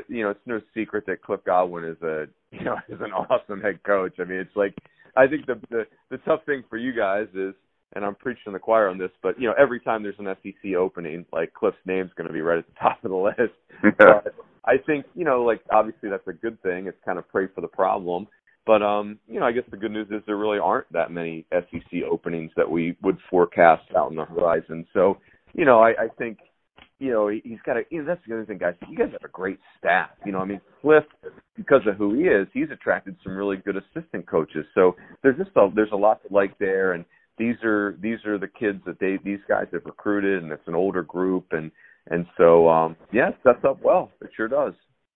secret that Cliff Godwin is an awesome head coach. I mean, it's like, I think the tough thing for you guys is, and I'm preaching the choir on this, but you know, every time there's an SEC opening, like Cliff's name's going to be right at the top of the list. But I think, you know, like obviously that's a good thing. It's kind of pray for the problem. But, you know, I guess the good news is there really aren't that many SEC openings that we would forecast out on the horizon. So, you know, I think, you know, he's got that's the other thing, guys. You guys have a great staff. You know, I mean, Cliff, because of who he is, he's attracted some really good assistant coaches. So there's a lot to like there. And these are the kids that these guys have recruited, and it's an older group. And so, yeah, it sets up well. It sure does.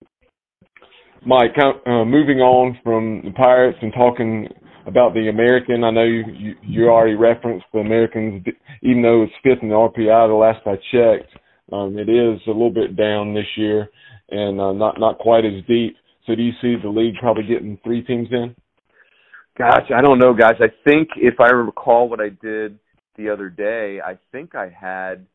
Mike, moving on from the Pirates and talking about the American, I know you already referenced the Americans, even though it's 5th in the RPI the last I checked. It is a little bit down this year and not quite as deep. So do you see the league probably getting 3 teams in? Gosh, I don't know, guys. I think if I recall what I did the other day, I think I had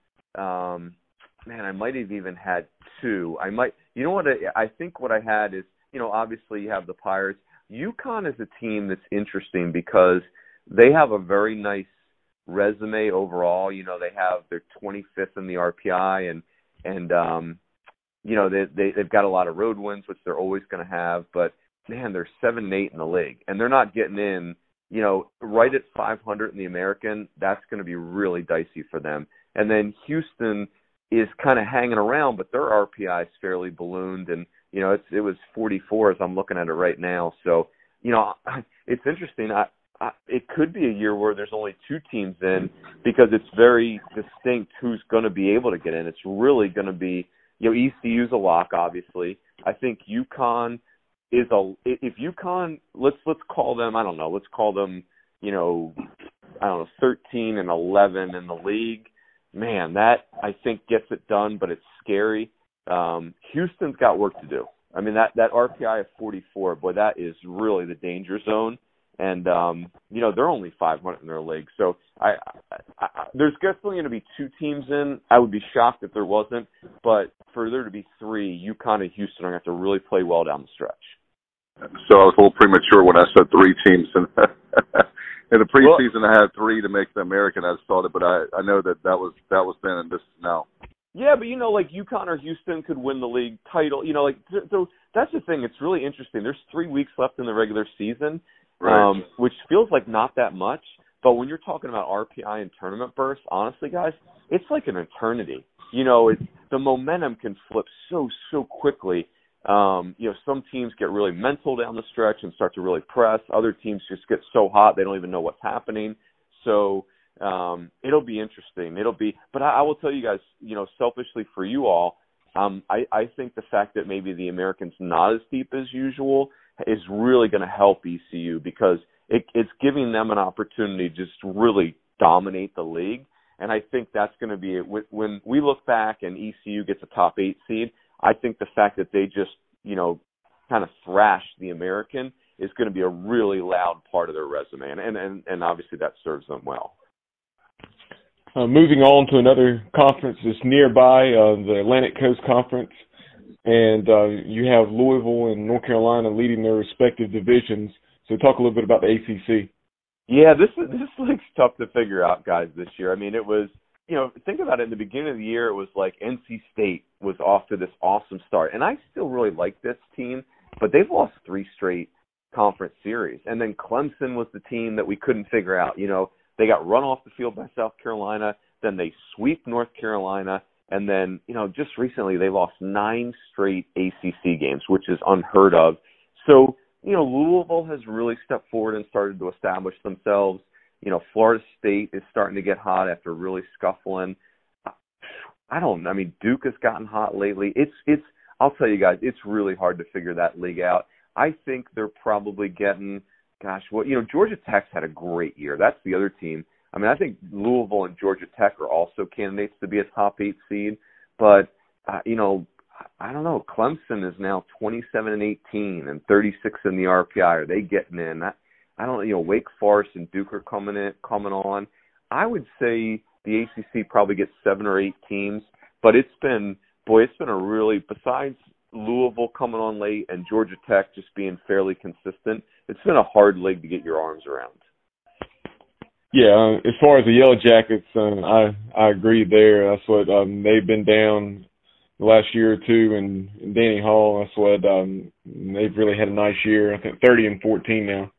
I might have even had 2. You know what? I think what I had is, you know, obviously you have the Pirates. UConn is a team that's interesting because they have a very nice resume overall. You know, they're 25th in the RPI, and you know, they've got a lot of road wins, which they're always going to have. But man, they're 7-8 in the league, and they're not getting in. You know, right at 500 in the American, that's going to be really dicey for them. And then Houston is kind of hanging around, but their RPI is fairly ballooned, and you know, it was 44 as I'm looking at it right now. So, you know, it's interesting. It could be a year where there's only 2 teams in because it's very distinct who's going to be able to get in. It's really going to be, you know, ECU's a lock, obviously. I think UConn is if UConn, let's call them, I don't know, you know, 13 and 11 in the league. Man, that I think gets it done, but it's scary. Houston's got work to do. I mean, that RPI of 44, boy, that is really the danger zone. And, you know, they're only 500 in their league. So there's definitely going to be 2 teams in. I would be shocked if there wasn't. But for there to be 3, UConn and Houston are going to have to really play well down the stretch. So I was a little premature when I said 3 teams. In the preseason, I had 3 to make the American. I just thought it, but I know that was then and this is now. Yeah, but like UConn or Houston could win the league title. So that's the thing. It's really interesting. There's 3 weeks left in the regular season, Right. Which feels like not that much. But when you're talking about RPI and tournament bursts, honestly, guys, it's like an eternity. The momentum can flip so quickly. Some teams get really mental down the stretch and start to really press. Other teams just get so hot they don't even know what's happening. So it'll be interesting. But I will tell you guys, selfishly for you all, I think the fact that maybe the American's not as deep as usual is really going to help ECU because it's giving them an opportunity to just really dominate the league. And I think that's going to be it. When we look back and ECU gets a top 8 seed, I think the fact that they just, kind of thrashed the American is going to be a really loud part of their resume. And obviously that serves them well. Moving on to another conference that's nearby, the Atlantic Coast Conference. And you have Louisville and North Carolina leading their respective divisions. So talk a little bit about the ACC. Yeah, this is like tough to figure out, guys, this year. I mean, it was, think about it. In the beginning of the year, it was like NC State was off to this awesome start. And I still really like this team, but they've lost 3 straight conference series. And then Clemson was the team that we couldn't figure out. They got run off the field by South Carolina. Then they sweep North Carolina. And then, just recently they lost 9 straight ACC games, which is unheard of. So, Louisville has really stepped forward and started to establish themselves. Florida State is starting to get hot after really scuffling. Duke has gotten hot lately. I'll tell you guys, it's really hard to figure that league out. I think they're probably getting, Georgia Tech's had a great year. That's the other team. I think Louisville and Georgia Tech are also candidates to be a top 8 seed, but, I don't know. Clemson is now 27-18 and 36 in the RPI. Are they getting in? I don't know. Wake Forest and Duke are coming on. I would say the ACC probably gets 7 or 8 teams, but it's been a really, besides Louisville coming on late and Georgia Tech just being fairly consistent, it's been a hard league to get your arms around. Yeah, as far as the Yellow Jackets, I agree there. That's what they've been down the last year or two, and Danny Hall, that's what they've really had a nice year. I think 30-14 now.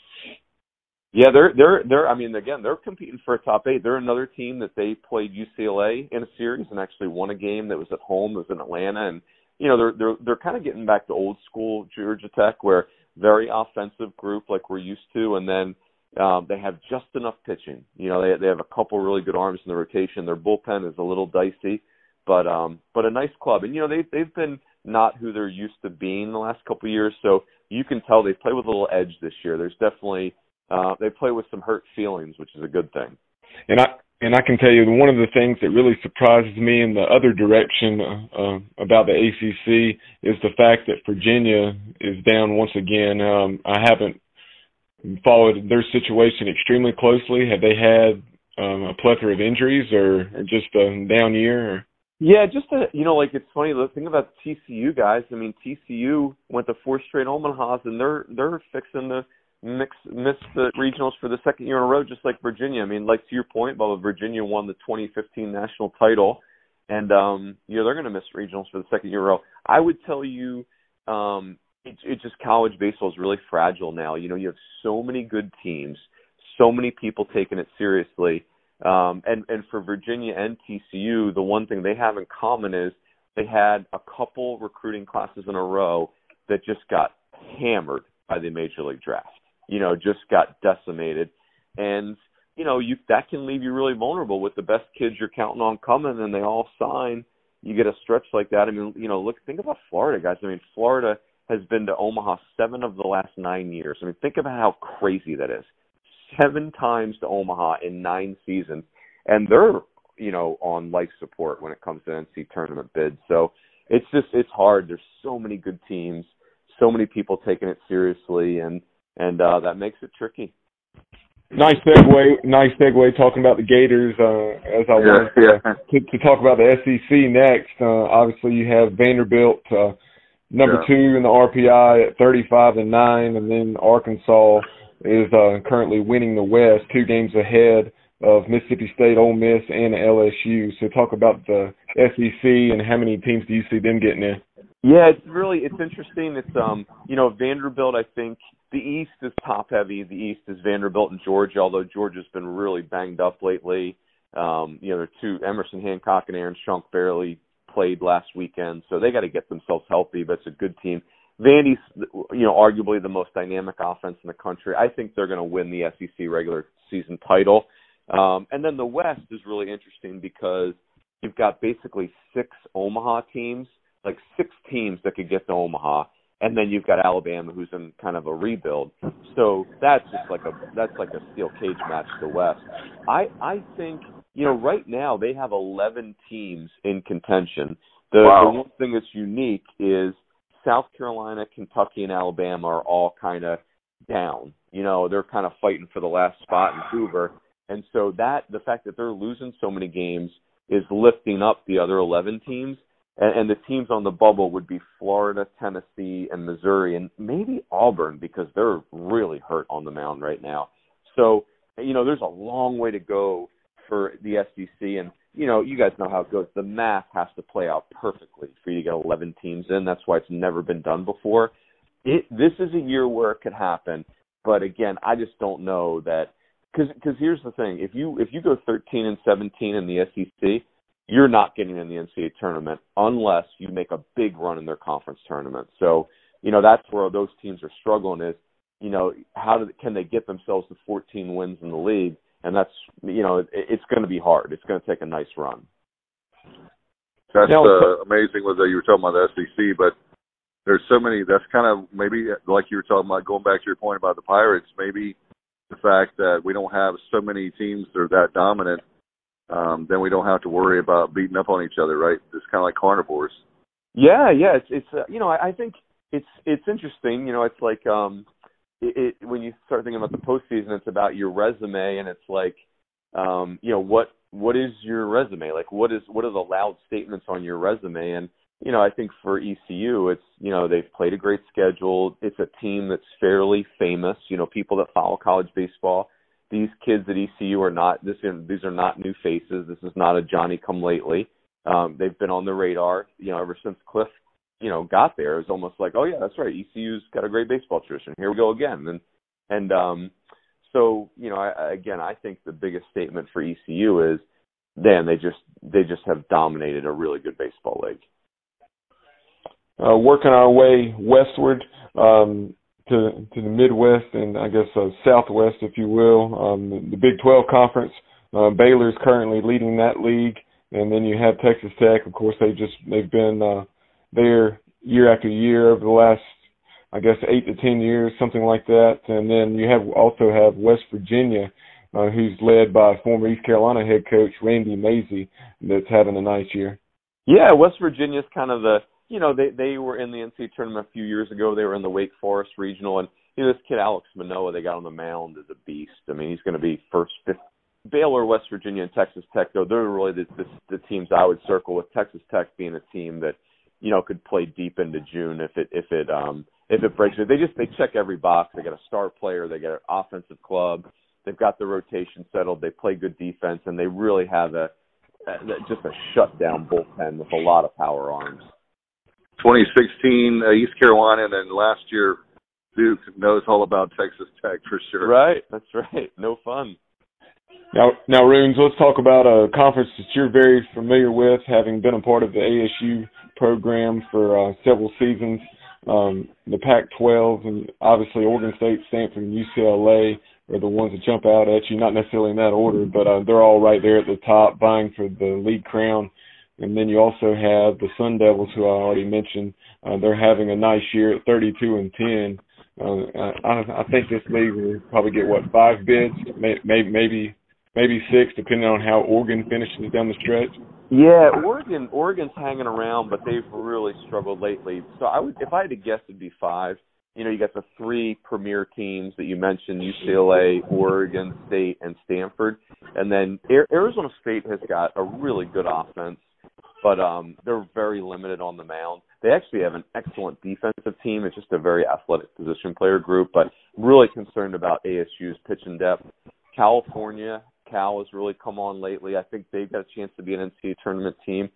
Yeah, they're competing for a top 8. They're another team that they played UCLA in a series and actually won a game that was at home. It was in Atlanta, and they're kind of getting back to old school Georgia Tech, where very offensive group like we're used to, and then they have just enough pitching. They have a couple really good arms in the rotation. Their bullpen is a little dicey, but a nice club. And they've been not who they're used to being the last couple of years, so you can tell they play with a little edge this year. There's definitely they play with some hurt feelings, which is a good thing. And I can tell you one of the things that really surprises me in the other direction about the ACC is the fact that Virginia is down once again. I haven't followed their situation extremely closely. Have they had a plethora of injuries or just a down year? Or? Yeah, just it's funny. The thing about TCU guys, TCU went to 4 straight Omahas, and they're fixing to miss the regionals for the second year in a row, just like Virginia. To your point, Bubba, Virginia won the 2015 national title, and they're going to miss regionals for the second year in a row. I would tell you, it's just college baseball is really fragile now. You have so many good teams, so many people taking it seriously. And for Virginia and TCU, the one thing they have in common is they had a couple recruiting classes in a row that just got hammered by the Major League Draft. Just got decimated. And, that can leave you really vulnerable with the best kids you're counting on coming, and they all sign. You get a stretch like that. Think about Florida, guys. Florida has been to Omaha 7 of the last 9 years. Think about how crazy that is. 7 times to Omaha in 9 seasons, and they're on life support when it comes to NC tournament bids. So it's hard. There's so many good teams, so many people taking it seriously, and that makes it tricky. Nice segue talking about the Gators. As I want to talk about the SEC next. Obviously, you have Vanderbilt, number 2 in the RPI at 35-9, and then Arkansas is currently winning the West, 2 games ahead of Mississippi State, Ole Miss, and LSU. So talk about the SEC, and how many teams do you see them getting in? Yeah, it's interesting. It's Vanderbilt, I think the East is top heavy. The East is Vanderbilt and Georgia, although Georgia's been really banged up lately. They're two, Emerson Hancock and Aaron Schunk barely played last weekend, so they got to get themselves healthy, but it's a good team. Vandy's, arguably the most dynamic offense in the country. I think they're going to win the SEC regular season title. And then the West is really interesting because you've got basically 6 Omaha teams, like 6 teams that could get to Omaha, and then you've got Alabama, who's in kind of a rebuild. So that's just like a steel cage match to the West. I think right now they have 11 teams in contention. The one thing that's unique is South Carolina, Kentucky, and Alabama are all kind of down. They're kind of fighting for the last spot in Hoover, and so the fact that they're losing so many games is lifting up the other 11 teams. And the teams on the bubble would be Florida, Tennessee, and Missouri, and maybe Auburn, because they're really hurt on the mound right now. So, there's a long way to go for the SEC, and, you guys know how it goes. The math has to play out perfectly for you to get 11 teams in. That's why it's never been done before. This is a year where it could happen, but, again, I just don't know that – because here's the thing. If you go 13-17 in the SEC – you're not getting in the NCAA tournament unless you make a big run in their conference tournament. So, that's where those teams are struggling is, can they get themselves to 14 wins in the league? And that's, it's going to be hard. It's going to take a nice run. That's amazing that you were talking about the SEC, but there's so many, that's kind of maybe like you were talking about, going back to your point about the Pirates, maybe the fact that we don't have so many teams that are that dominant. Then we don't have to worry about beating up on each other, right? It's kind of like carnivores. Yeah. It's I think it's interesting. It's like when you start thinking about the postseason, it's about your resume, and it's like, what is your resume? Like, what are the loud statements on your resume? And I think for ECU, it's they've played a great schedule. It's a team that's fairly famous. People that follow college baseball. These kids at ECU are not these are not new faces. This is not a Johnny-come-lately. They've been on the radar, ever since Cliff, got there. It was almost like, oh yeah, that's right. ECU's got a great baseball tradition. Here we go again. So I think the biggest statement for ECU is, they just have dominated a really good baseball league. Working our way westward. To the Midwest and I guess Southwest, if you will, the Big 12 Conference. Baylor's currently leading that league, and then you have Texas Tech. Of course, they've been there year after year over the last, I guess, 8 to 10 years, something like that. And then you also have West Virginia, who's led by former East Carolina head coach Randy Mazey, that's having a nice year. Yeah, West Virginia's kind of the. They were in the NCAA tournament a few years ago. They were in the Wake Forest Regional, and this kid Alex Manoah they got on the mound is a beast. I mean, he's going to be first, fifth. Baylor, West Virginia, and Texas Tech, though, they're really the teams I would circle, with Texas Tech being a team that could play deep into June if it breaks it. They check every box. They got a star player. They got an offensive club. They've got the rotation settled. They play good defense, and they really have just a shutdown bullpen with a lot of power arms. 2016, East Carolina, and then last year, Duke knows all about Texas Tech for sure. Right, that's right. No fun. Now, Runes, let's talk about a conference that you're very familiar with, having been a part of the ASU program for several seasons. The Pac-12, and obviously Oregon State, Stanford, and UCLA are the ones that jump out at you, not necessarily in that order, but they're all right there at the top, vying for the league crown. And then you also have the Sun Devils, who I already mentioned. They're having a nice year at 32-10. I think this league will probably get 5 bids, maybe 6, depending on how Oregon finishes down the stretch. Yeah, Oregon's hanging around, but they've really struggled lately. So if I had to guess, it'd be 5. You got the 3 premier teams that you mentioned: UCLA, Oregon State, and Stanford. And then Arizona State has got a really good offense, but they're very limited on the mound. They actually have an excellent defensive team. It's just a very athletic position player group, but really concerned about ASU's pitching depth. Cal has really come on lately. I think they've got a chance to be an NCAA tournament team.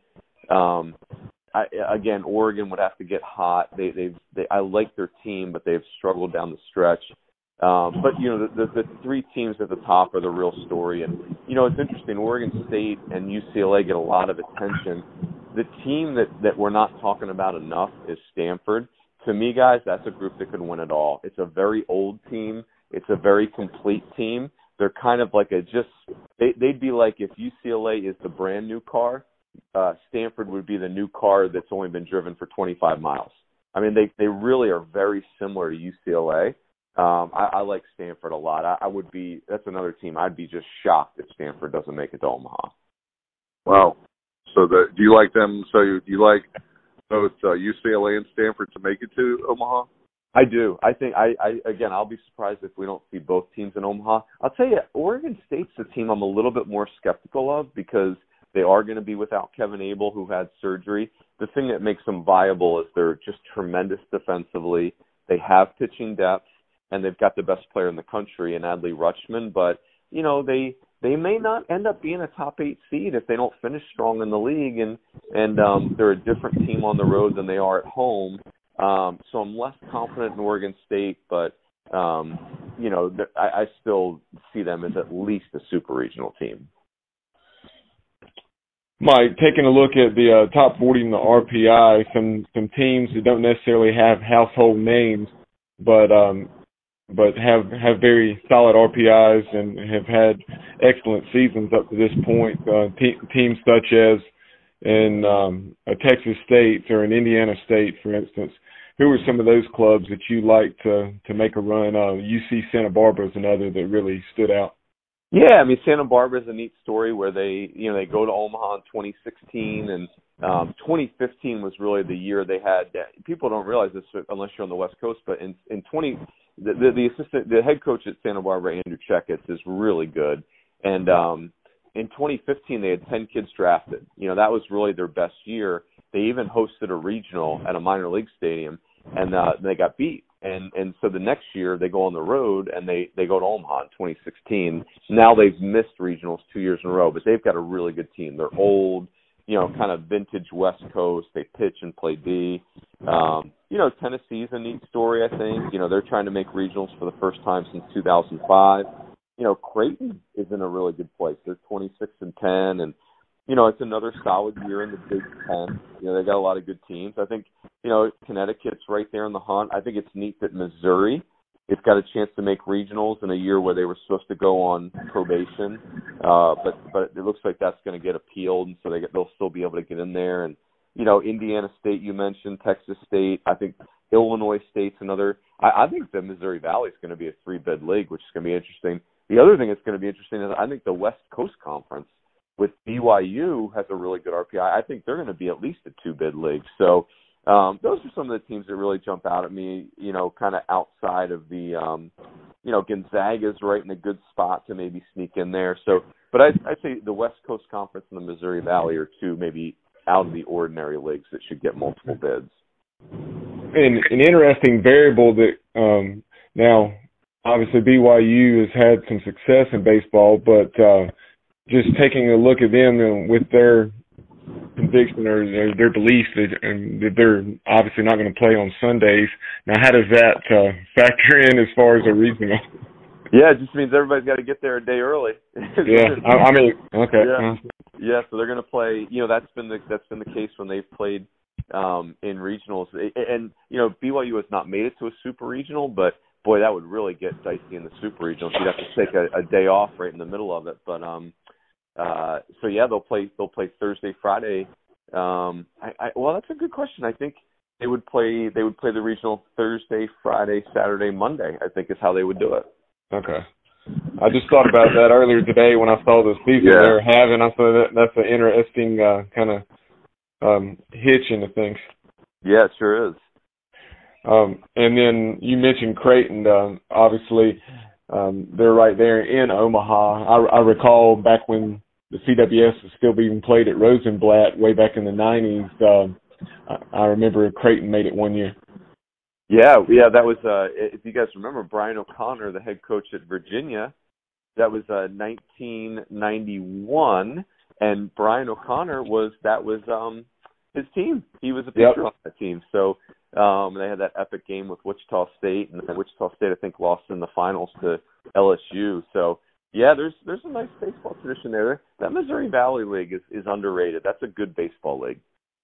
Again, Oregon would have to get hot. I like their team, but they've struggled down the stretch. But the three teams at the top are the real story. And it's interesting. Oregon State and UCLA get a lot of attention. The team that we're not talking about enough is Stanford. To me, guys, that's a group that could win it all. It's a very old team. It's a very complete team. They're kind of like they'd be like if UCLA is the brand new car, Stanford would be the new car that's only been driven for 25 miles. I mean, they really are very similar to UCLA. I like Stanford a lot. That's another team. I'd be just shocked if Stanford doesn't make it to Omaha. Wow. So do you like them? So you like both UCLA and Stanford to make it to Omaha? I do. I think again, I'll be surprised if we don't see both teams in Omaha. I'll tell you, Oregon State's the team I'm a little bit more skeptical of because they are going to be without Kevin Abel, who had surgery. The thing that makes them viable is they're just tremendous defensively. They have pitching depth, and they've got the best player in the country in Adley Rutschman. But, they may not end up being a top 8 seed if they don't finish strong in the league, and they're a different team on the road than they are at home. So I'm less confident in Oregon State, but, I still see them as at least a super regional team. Mike, taking a look at the top 40 in the RPI, some teams that don't necessarily have household names, but have very solid RPIs and have had excellent seasons up to this point. Teams such as in a Texas State or an Indiana State, for instance. Who are some of those clubs that you like to make a run? UC Santa Barbara is another that really stood out. Yeah, I mean, Santa Barbara is a neat story where they go to Omaha in 2016, and 2015 was really the year they had. People don't realize this unless you're on the West Coast, but the head coach at Santa Barbara, Andrew Checketts, is really good, and in 2015 they had 10 kids drafted. That was really their best year. They even hosted a regional at a minor league stadium, and they got beat. And so the next year they go on the road and they go to Omaha in 2016. Now they've missed regionals 2 years in a row, but they've got a really good team. They're old, kind of vintage West Coast. They pitch and play D. Tennessee's a neat story, I think. They're trying to make regionals for the first time since 2005. Creighton is in a really good place. They're 26-10, and it's another solid year in the Big Ten. They got a lot of good teams. I think, Connecticut's right there in the hunt. I think it's neat that Missouri has got a chance to make regionals in a year where they were supposed to go on probation. But it looks like that's going to get appealed, and so they'll still be able to get in there. And, Indiana State, you mentioned, Texas State. I think Illinois State's another. I think the Missouri Valley is going to be a 3-bid league, which is going to be interesting. The other thing that's going to be interesting is I think the West Coast Conference with BYU has a really good RPI. I think they're going to be at least a 2-bid league. So those are some of the teams that really jump out at me, kind of outside of the, Gonzaga's right in a good spot to maybe sneak in there. So, but I'd say the West Coast Conference and the Missouri Valley are two maybe out of the ordinary leagues that should get multiple bids. And an interesting variable that now, obviously BYU has had some success in baseball, but just taking a look at them with their conviction or their belief that they're obviously not going to play on Sundays. Now, how does that factor in as far as a regional? Yeah, it just means everybody's got to get there a day early. Yeah, I mean, okay. Yeah, so they're going to play. That's been the case when they've played in regionals. And BYU has not made it to a super regional, but boy, that would really get dicey in the super regional. You'd have to take a day off right in the middle of it. But so yeah, they'll play Thursday, Friday. Well, that's a good question. I think they would play the regional Thursday, Friday, Saturday, Monday. I think is how they would do it. Okay. I just thought about that earlier today when I saw the season they're having. I thought that's an interesting kind of hitch into things. Yeah, it sure is. And then you mentioned Creighton. Obviously, they're right there in Omaha. I recall back when the CWS was still being played at Rosenblatt way back in the 90s. I remember Creighton made it one year. Yeah, that was, if you guys remember, Brian O'Connor, the head coach at Virginia, that was 1991, and Brian O'Connor was his team. He was a pitcher on that team. So they had that epic game with Wichita State, and then Wichita State, I think, lost in the finals to LSU. So, yeah, there's a nice baseball tradition there. That Missouri Valley League is underrated. That's a good baseball league.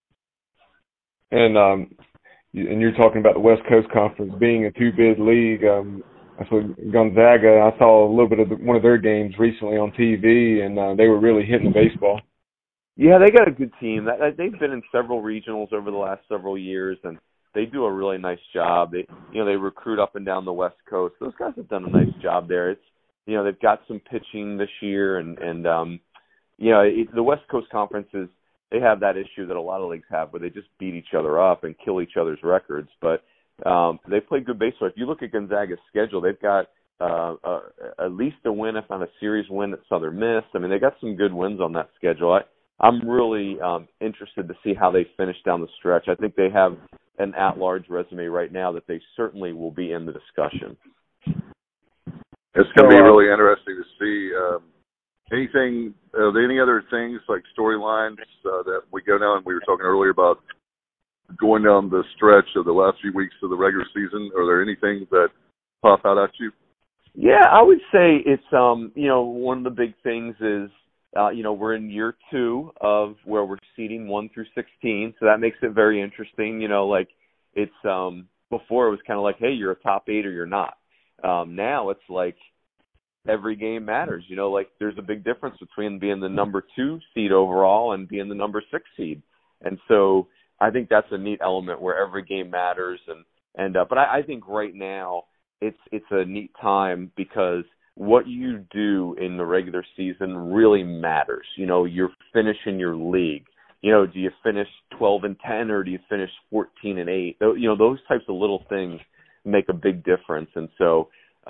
And you're talking about the West Coast Conference being a two-bid league. That's what Gonzaga, I saw a little bit of one of their games recently on TV, and they were really hitting the baseball. Yeah, they got a good team. They've been in several regionals over the last several years, and they do a really nice job. They recruit up and down the West Coast. Those guys have done a nice job there. It's, they've got some pitching this year, and the West Coast conferences, they have that issue that a lot of leagues have where they just beat each other up and kill each other's records. But they play good baseball. If you look at Gonzaga's schedule, they've got at least a win, if not a series win at Southern Miss. I mean, they got some good wins on that schedule. I'm really interested to see how they finish down the stretch. I think they have an at-large resume right now that they certainly will be in the discussion. It's going to be really interesting to see. Any other things like storylines that we go down? We were talking earlier about going down the stretch of the last few weeks of the regular season. Are there anything that pop out at you? Yeah, I would say it's one of the big things is we're in year 2 of where we're seeding 1 through 16, so that makes it very interesting. It's before it was kind of like, hey, you're a top 8 or you're not. Now it's like every game matters. There's a big difference between being the number 2 seed overall and being the number 6 seed, and so I think that's a neat element where every game matters. But I think right now it's a neat time because what you do in the regular season really matters. You're finishing your league. Do you finish 12-10 or do you finish 14-8? Those types of little things make a big difference. And so,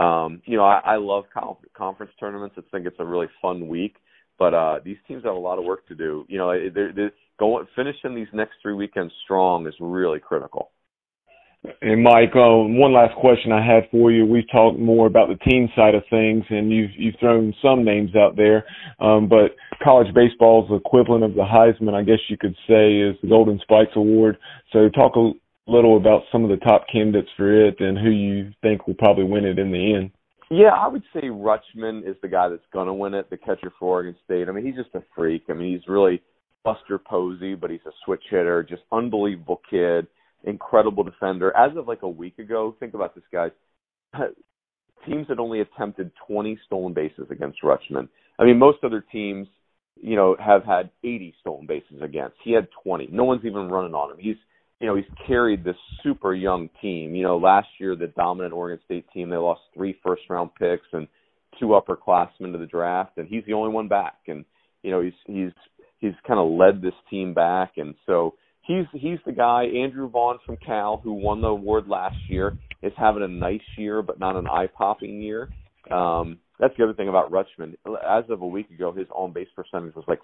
I love conference tournaments. I think it's a really fun week. But these teams have a lot of work to do. Finishing these next 3 weekends strong is really critical. And Mike, one last question I had for you. We've talked more about the team side of things, and you've thrown some names out there. But college baseball's equivalent of the Heisman, I guess you could say, is the Golden Spikes Award. So talk a little about some of the top candidates for it and who you think will probably win it in the end. Yeah, I would say Rutschman is the guy that's going to win it, the catcher for Oregon State. I mean, he's just a freak. I mean, he's really Buster Posey, but he's a switch hitter, just unbelievable kid. Incredible defender. As of like a week ago, think about this, guys. Teams had only attempted 20 stolen bases against Rutschman. I mean, most other teams, have had 80 stolen bases against. He had 20. No one's even running on him. He's carried this super young team. Last year, the dominant Oregon State team, they lost 3 first-round picks and 2 upperclassmen to the draft, and he's the only one back. And, he's kind of led this team back, and so He's the guy. Andrew Vaughn from Cal, who won the award last year, is having a nice year, but not an eye-popping year. That's the other thing about Rutschman. As of a week ago, his on-base percentage was like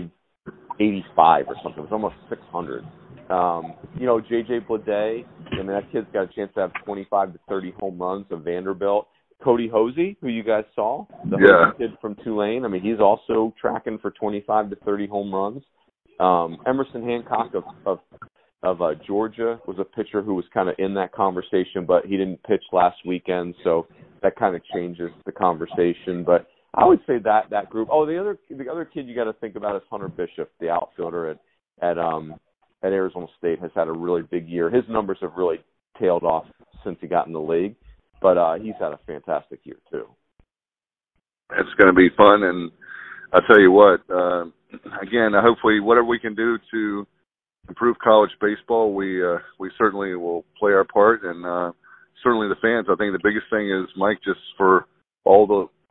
585 or something. It was almost 600. J.J. Bleday, that kid's got a chance to have 25 to 30 home runs of Vanderbilt. Cody Hosey, who you guys saw, the Hosey kid from Tulane. I mean, he's also tracking for 25 to 30 home runs. Emerson Hancock of Georgia was a pitcher who was kind of in that conversation, but he didn't pitch last weekend, so that kind of changes the conversation. But I would say that group. Oh, the other kid you got to think about is Hunter Bishop, the outfielder at Arizona State, has had a really big year. His numbers have really tailed off since he got in the league, but he's had a fantastic year too. It's going to be fun, and I tell you what. Again, hopefully, whatever we can do to improve college baseball, we certainly will play our part, and certainly the fans. I think the biggest thing is, Mike, just for all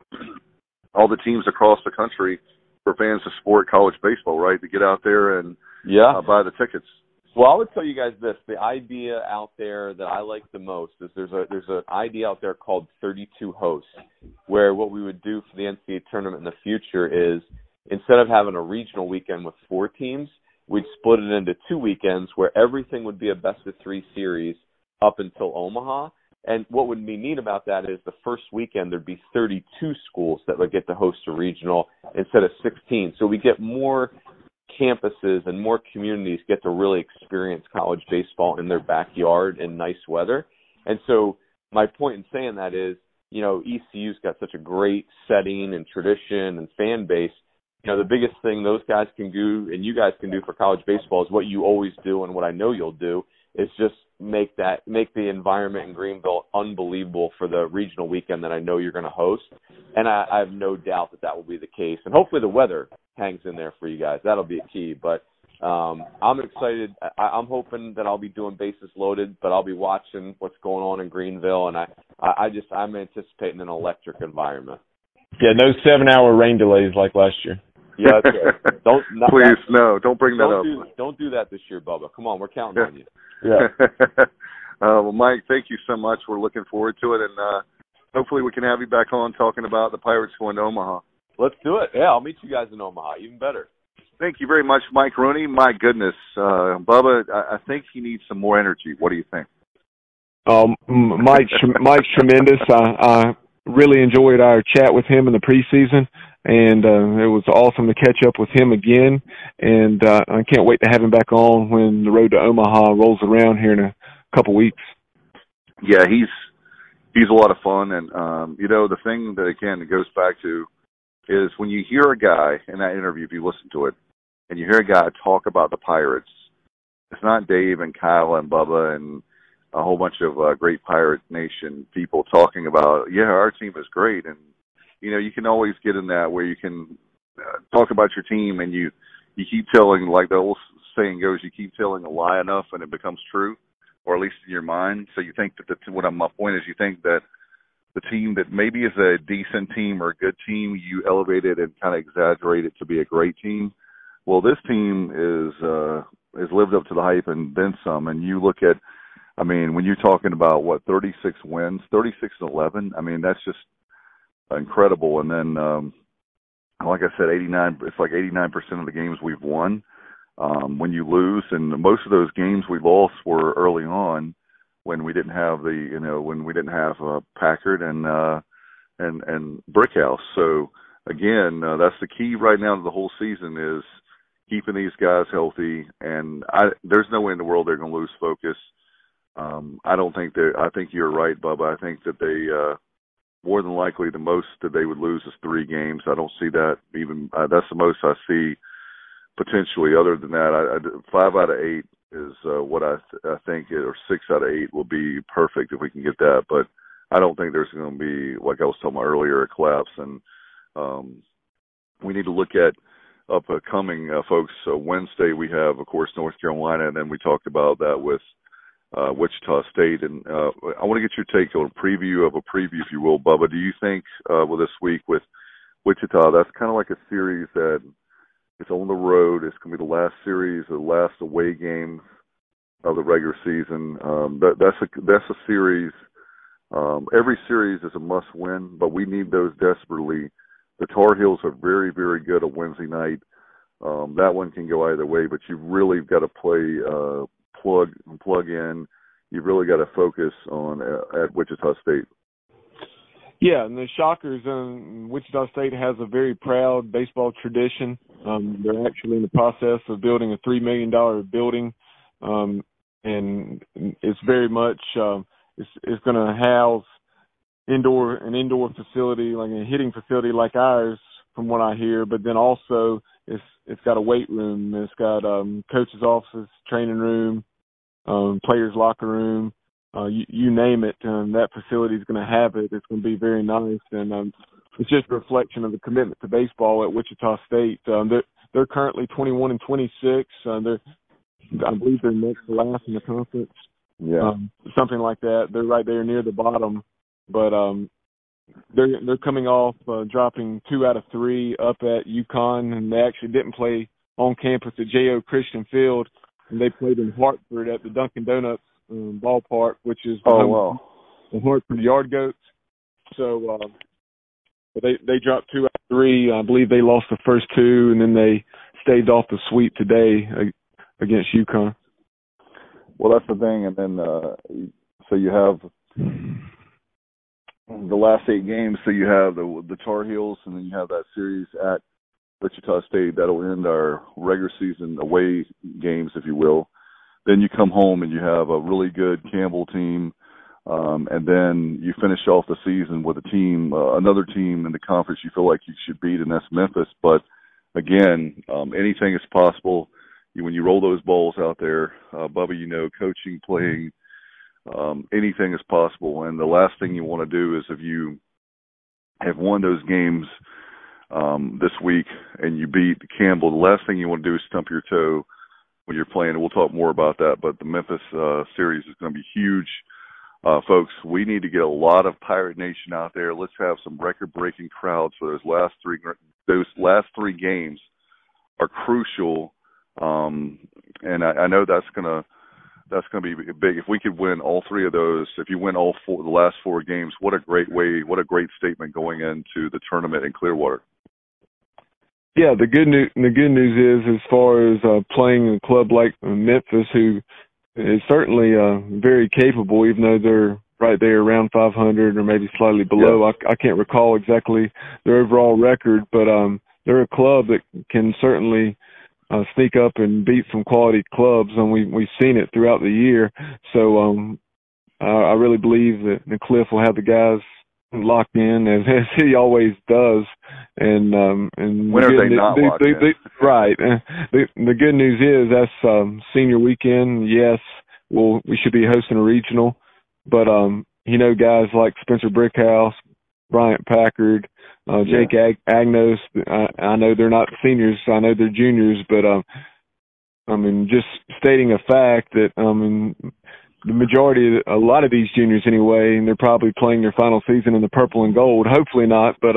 the teams across the country, for fans to support college baseball, right? To get out there and buy the tickets. Well, I would tell you guys this: the idea out there that I like the most is there's an idea out there called 32 hosts, where what we would do for the NCAA tournament in the future is, instead of having a regional weekend with 4 teams, we'd split it into 2 weekends where everything would be a best-of-3 series up until Omaha. And what would be neat about that is the first weekend there'd be 32 schools that would get to host a regional instead of 16. So we get more campuses and more communities get to really experience college baseball in their backyard in nice weather. And so my point in saying that is, ECU's got such a great setting and tradition and fan base. The biggest thing those guys can do and you guys can do for college baseball is what you always do and what I know you'll do is just make the environment in Greenville unbelievable for the regional weekend that I know you're going to host. And I have no doubt that will be the case. And hopefully the weather hangs in there for you guys. That'll be a key. But I'm excited. I'm hoping that I'll be doing bases loaded, but I'll be watching what's going on in Greenville. And I'm anticipating an electric environment. Yeah, no 7-hour rain delays like last year. Yeah, that's right. Don't bring that up. Don't do that this year, Bubba. Come on, we're counting on you. Yeah. Well, Mike, thank you so much. We're looking forward to it, and hopefully we can have you back on talking about the Pirates going to Omaha. Let's do it. Yeah, I'll meet you guys in Omaha. Even better. Thank you very much, Mike Rooney. My goodness, Bubba, I think he needs some more energy. What do you think? Mike's tremendous. I really enjoyed our chat with him in the preseason, and it was awesome to catch up with him again. And I can't wait to have him back on when the road to Omaha rolls around here in a couple weeks. Yeah, he's a lot of fun, and the thing that again it goes back to is when you hear a guy in that interview, if you listen to it, and you hear a guy talk about the Pirates, it's not Dave and Kyle and Bubba and a whole bunch of great Pirate Nation people talking about, our team is great. And, you can always get in that where you can talk about your team and you keep telling, like the old saying goes, you keep telling a lie enough and it becomes true, or at least in your mind. So you think that my point is you think that the team that maybe is a decent team or a good team, you elevate it and kind of exaggerate it to be a great team. Well, this team is lived up to the hype and then some. And you look at, when you're talking about 36 wins, 36-11, that's just incredible. And then, like I said, 89. It's like 89% of the games we've won. When you lose, and most of those games we lost were early on when we didn't have Packard and Brickhouse. So again, that's the key right now to the whole season is keeping these guys healthy. And there's no way in the world they're going to lose focus. I think you're right, Bubba. I think that they, more than likely, the most that they would lose is 3 games. I don't see that even. That's the most I see potentially. Other than that, 5 out of 8 is what I think, or 6 out of 8 will be perfect if we can get that. But I don't think there's going to be, like I was talking about earlier, a collapse. And we need to look at upcoming folks. So Wednesday we have, of course, North Carolina, and then we talked about that with Wichita State. And I want to get your take on a preview, if you will, Bubba. Do you think this week with Wichita, that's kind of like a series that it's on the road. It's going to be the last series, the last away game of the regular season. That's a series. Every series is a must-win, but we need those desperately. The Tar Heels are very, very good on Wednesday night. That one can go either way, but you've really got to play plug in. You've really got to focus on at Wichita State. Yeah, and the Shockers, Wichita State has a very proud baseball tradition. They're actually in the process of building a $3 million building, and it's very much it's going to house an indoor facility, like a hitting facility like ours, from what I hear. But then also it's got a weight room. It's got coach's offices, training room, players' locker room. You name it, that facility is going to have it. It's going to be very nice, and it's just a reflection of the commitment to baseball at Wichita State. They're currently 21-26. I believe they're next to last in the conference. Yeah, something like that. They're right there near the bottom, but they're coming off dropping 2 out of 3 up at UConn, and they actually didn't play on campus at J.O. Christian Field, and they played in Hartford at the Dunkin' Donuts ballpark, which is the Hartford Yard Goats. So but they dropped 2 out of 3. I believe they lost the first 2, and then they staved off the sweep today against UConn. Well, that's the thing. And then so you have the last 8 games. So you have the Tar Heels, and then you have that series at Wichita State. That'll end our regular season away games, if you will. Then you come home and you have a really good Campbell team, and then you finish off the season with a team, another team in the conference you feel like you should beat, and that's Memphis. But again, anything is possible. When you roll those balls out there, Bubba, coaching, playing, anything is possible. And the last thing you want to do is, if you have won those games this week and you beat Campbell, the last thing you want to do is stump your toe when you're playing. And we'll talk more about that. But the Memphis series is going to be huge. Folks, we need to get a lot of Pirate Nation out there. Let's have some record-breaking crowds for those last three games are crucial. And I know that's gonna be big. If we could win all three of those, if you win all the last four games, what a great statement going into the tournament in Clearwater. Yeah, the good news is, as far as playing a club like Memphis, who is certainly very capable, even though they're right there around 500 or maybe slightly below. Yeah. I can't recall exactly their overall record, but they're a club that can certainly sneak up and beat some quality clubs, and we've seen it throughout the year. So I really believe that Cliff will have the guys locked in, as he always does. And when are they not locked in? Right. The good news is that's senior weekend. Yes, we should be hosting a regional, but guys like Spencer Brickhouse, Bryant Packard, Jake Agnos. I know they're not seniors. I know they're juniors, but just stating a fact that the majority, a lot of these juniors anyway, and they're probably playing their final season in the purple and gold. Hopefully not, but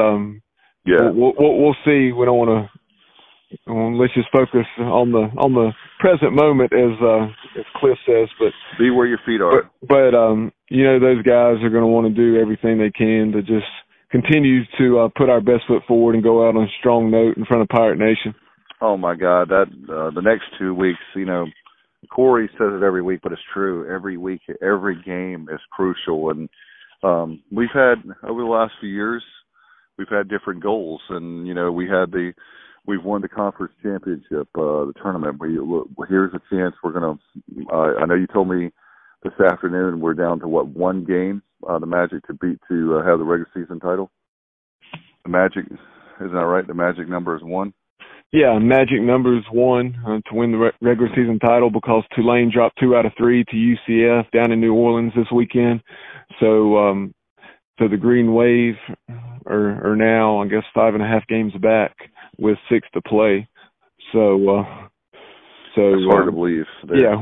we'll see. We don't want to. Let's just focus on the present moment, as Cliff says. But be where your feet are. But those guys are going to want to do everything they can to just continue to put our best foot forward and go out on a strong note in front of Pirate Nation. Oh my God, that the next 2 weeks, Corey says it every week, but it's true. Every week, every game is crucial, and we've had over the last few years, we've had different goals, and we've won the conference championship, the tournament. Here's a chance we're gonna. I know you told me this afternoon we're down to one game, the Magic to have the regular season title. The Magic, isn't that right? The Magic number is 1. Yeah, magic number is 1 to win the regular season title, because Tulane dropped 2 out of 3 to UCF down in New Orleans this weekend. So the Green Wave are now, I guess, 5.5 games back with 6 to play. So it's hard to believe. Yeah,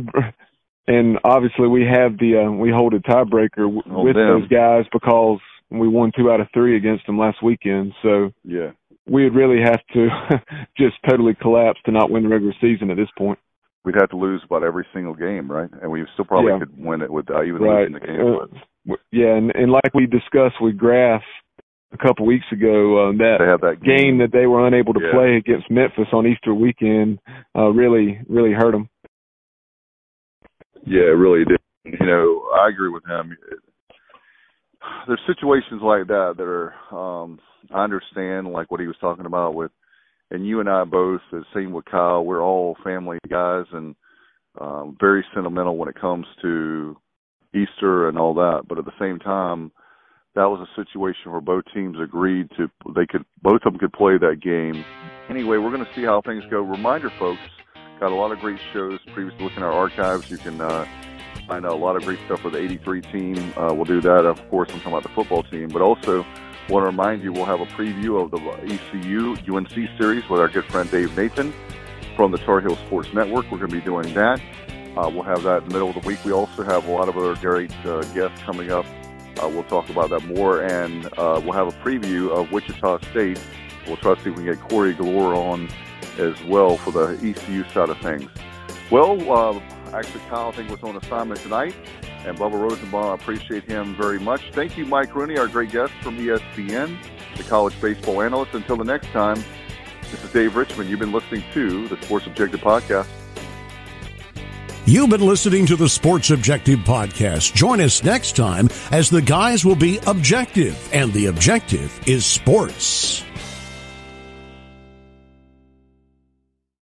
and obviously we hold a tiebreaker with those guys because we won 2 out of 3 against them last weekend. So yeah. We would really have to just totally collapse to not win the regular season at this point. We'd have to lose about every single game, right? And we still probably could win it without even losing the game. And like we discussed with Graf a couple weeks ago, that game that they were unable to play against Memphis on Easter weekend really, really hurt them. Yeah, it really did. I agree with him. There's situations like that are, I understand, like what he was talking about with, and you and I both, the same with Kyle, we're all family guys and very sentimental when it comes to Easter and all that. But at the same time, that was a situation where both teams agreed both of them could play that game. Anyway, we're going to see how things go. Reminder, folks, got a lot of great shows. Previously, look in our archives. You can find out a lot of great stuff for the 83 team. We'll do that, of course, I'm talking about the football team. But also, want to remind you, we'll have a preview of the ECU-UNC series with our good friend Dave Nathan from the Tar Heel Sports Network. We're going to be doing that. We'll have that in the middle of the week. We also have a lot of other great guests coming up. We'll talk about that more. And we'll have a preview of Wichita State. We'll try to see if we can get Corey Galore on as well for the ECU side of things. Well, actually, Kyle, I think, was on assignment tonight. And Bubba Rosenbaum, I appreciate him very much. Thank you, Mike Rooney, our great guest from ESPN, the college baseball analyst. Until the next time, this is Dave Richmond. You've been listening to the Sports Objective Podcast. You've been listening to the Sports Objective Podcast. Join us next time as the guys will be objective, and the objective is sports.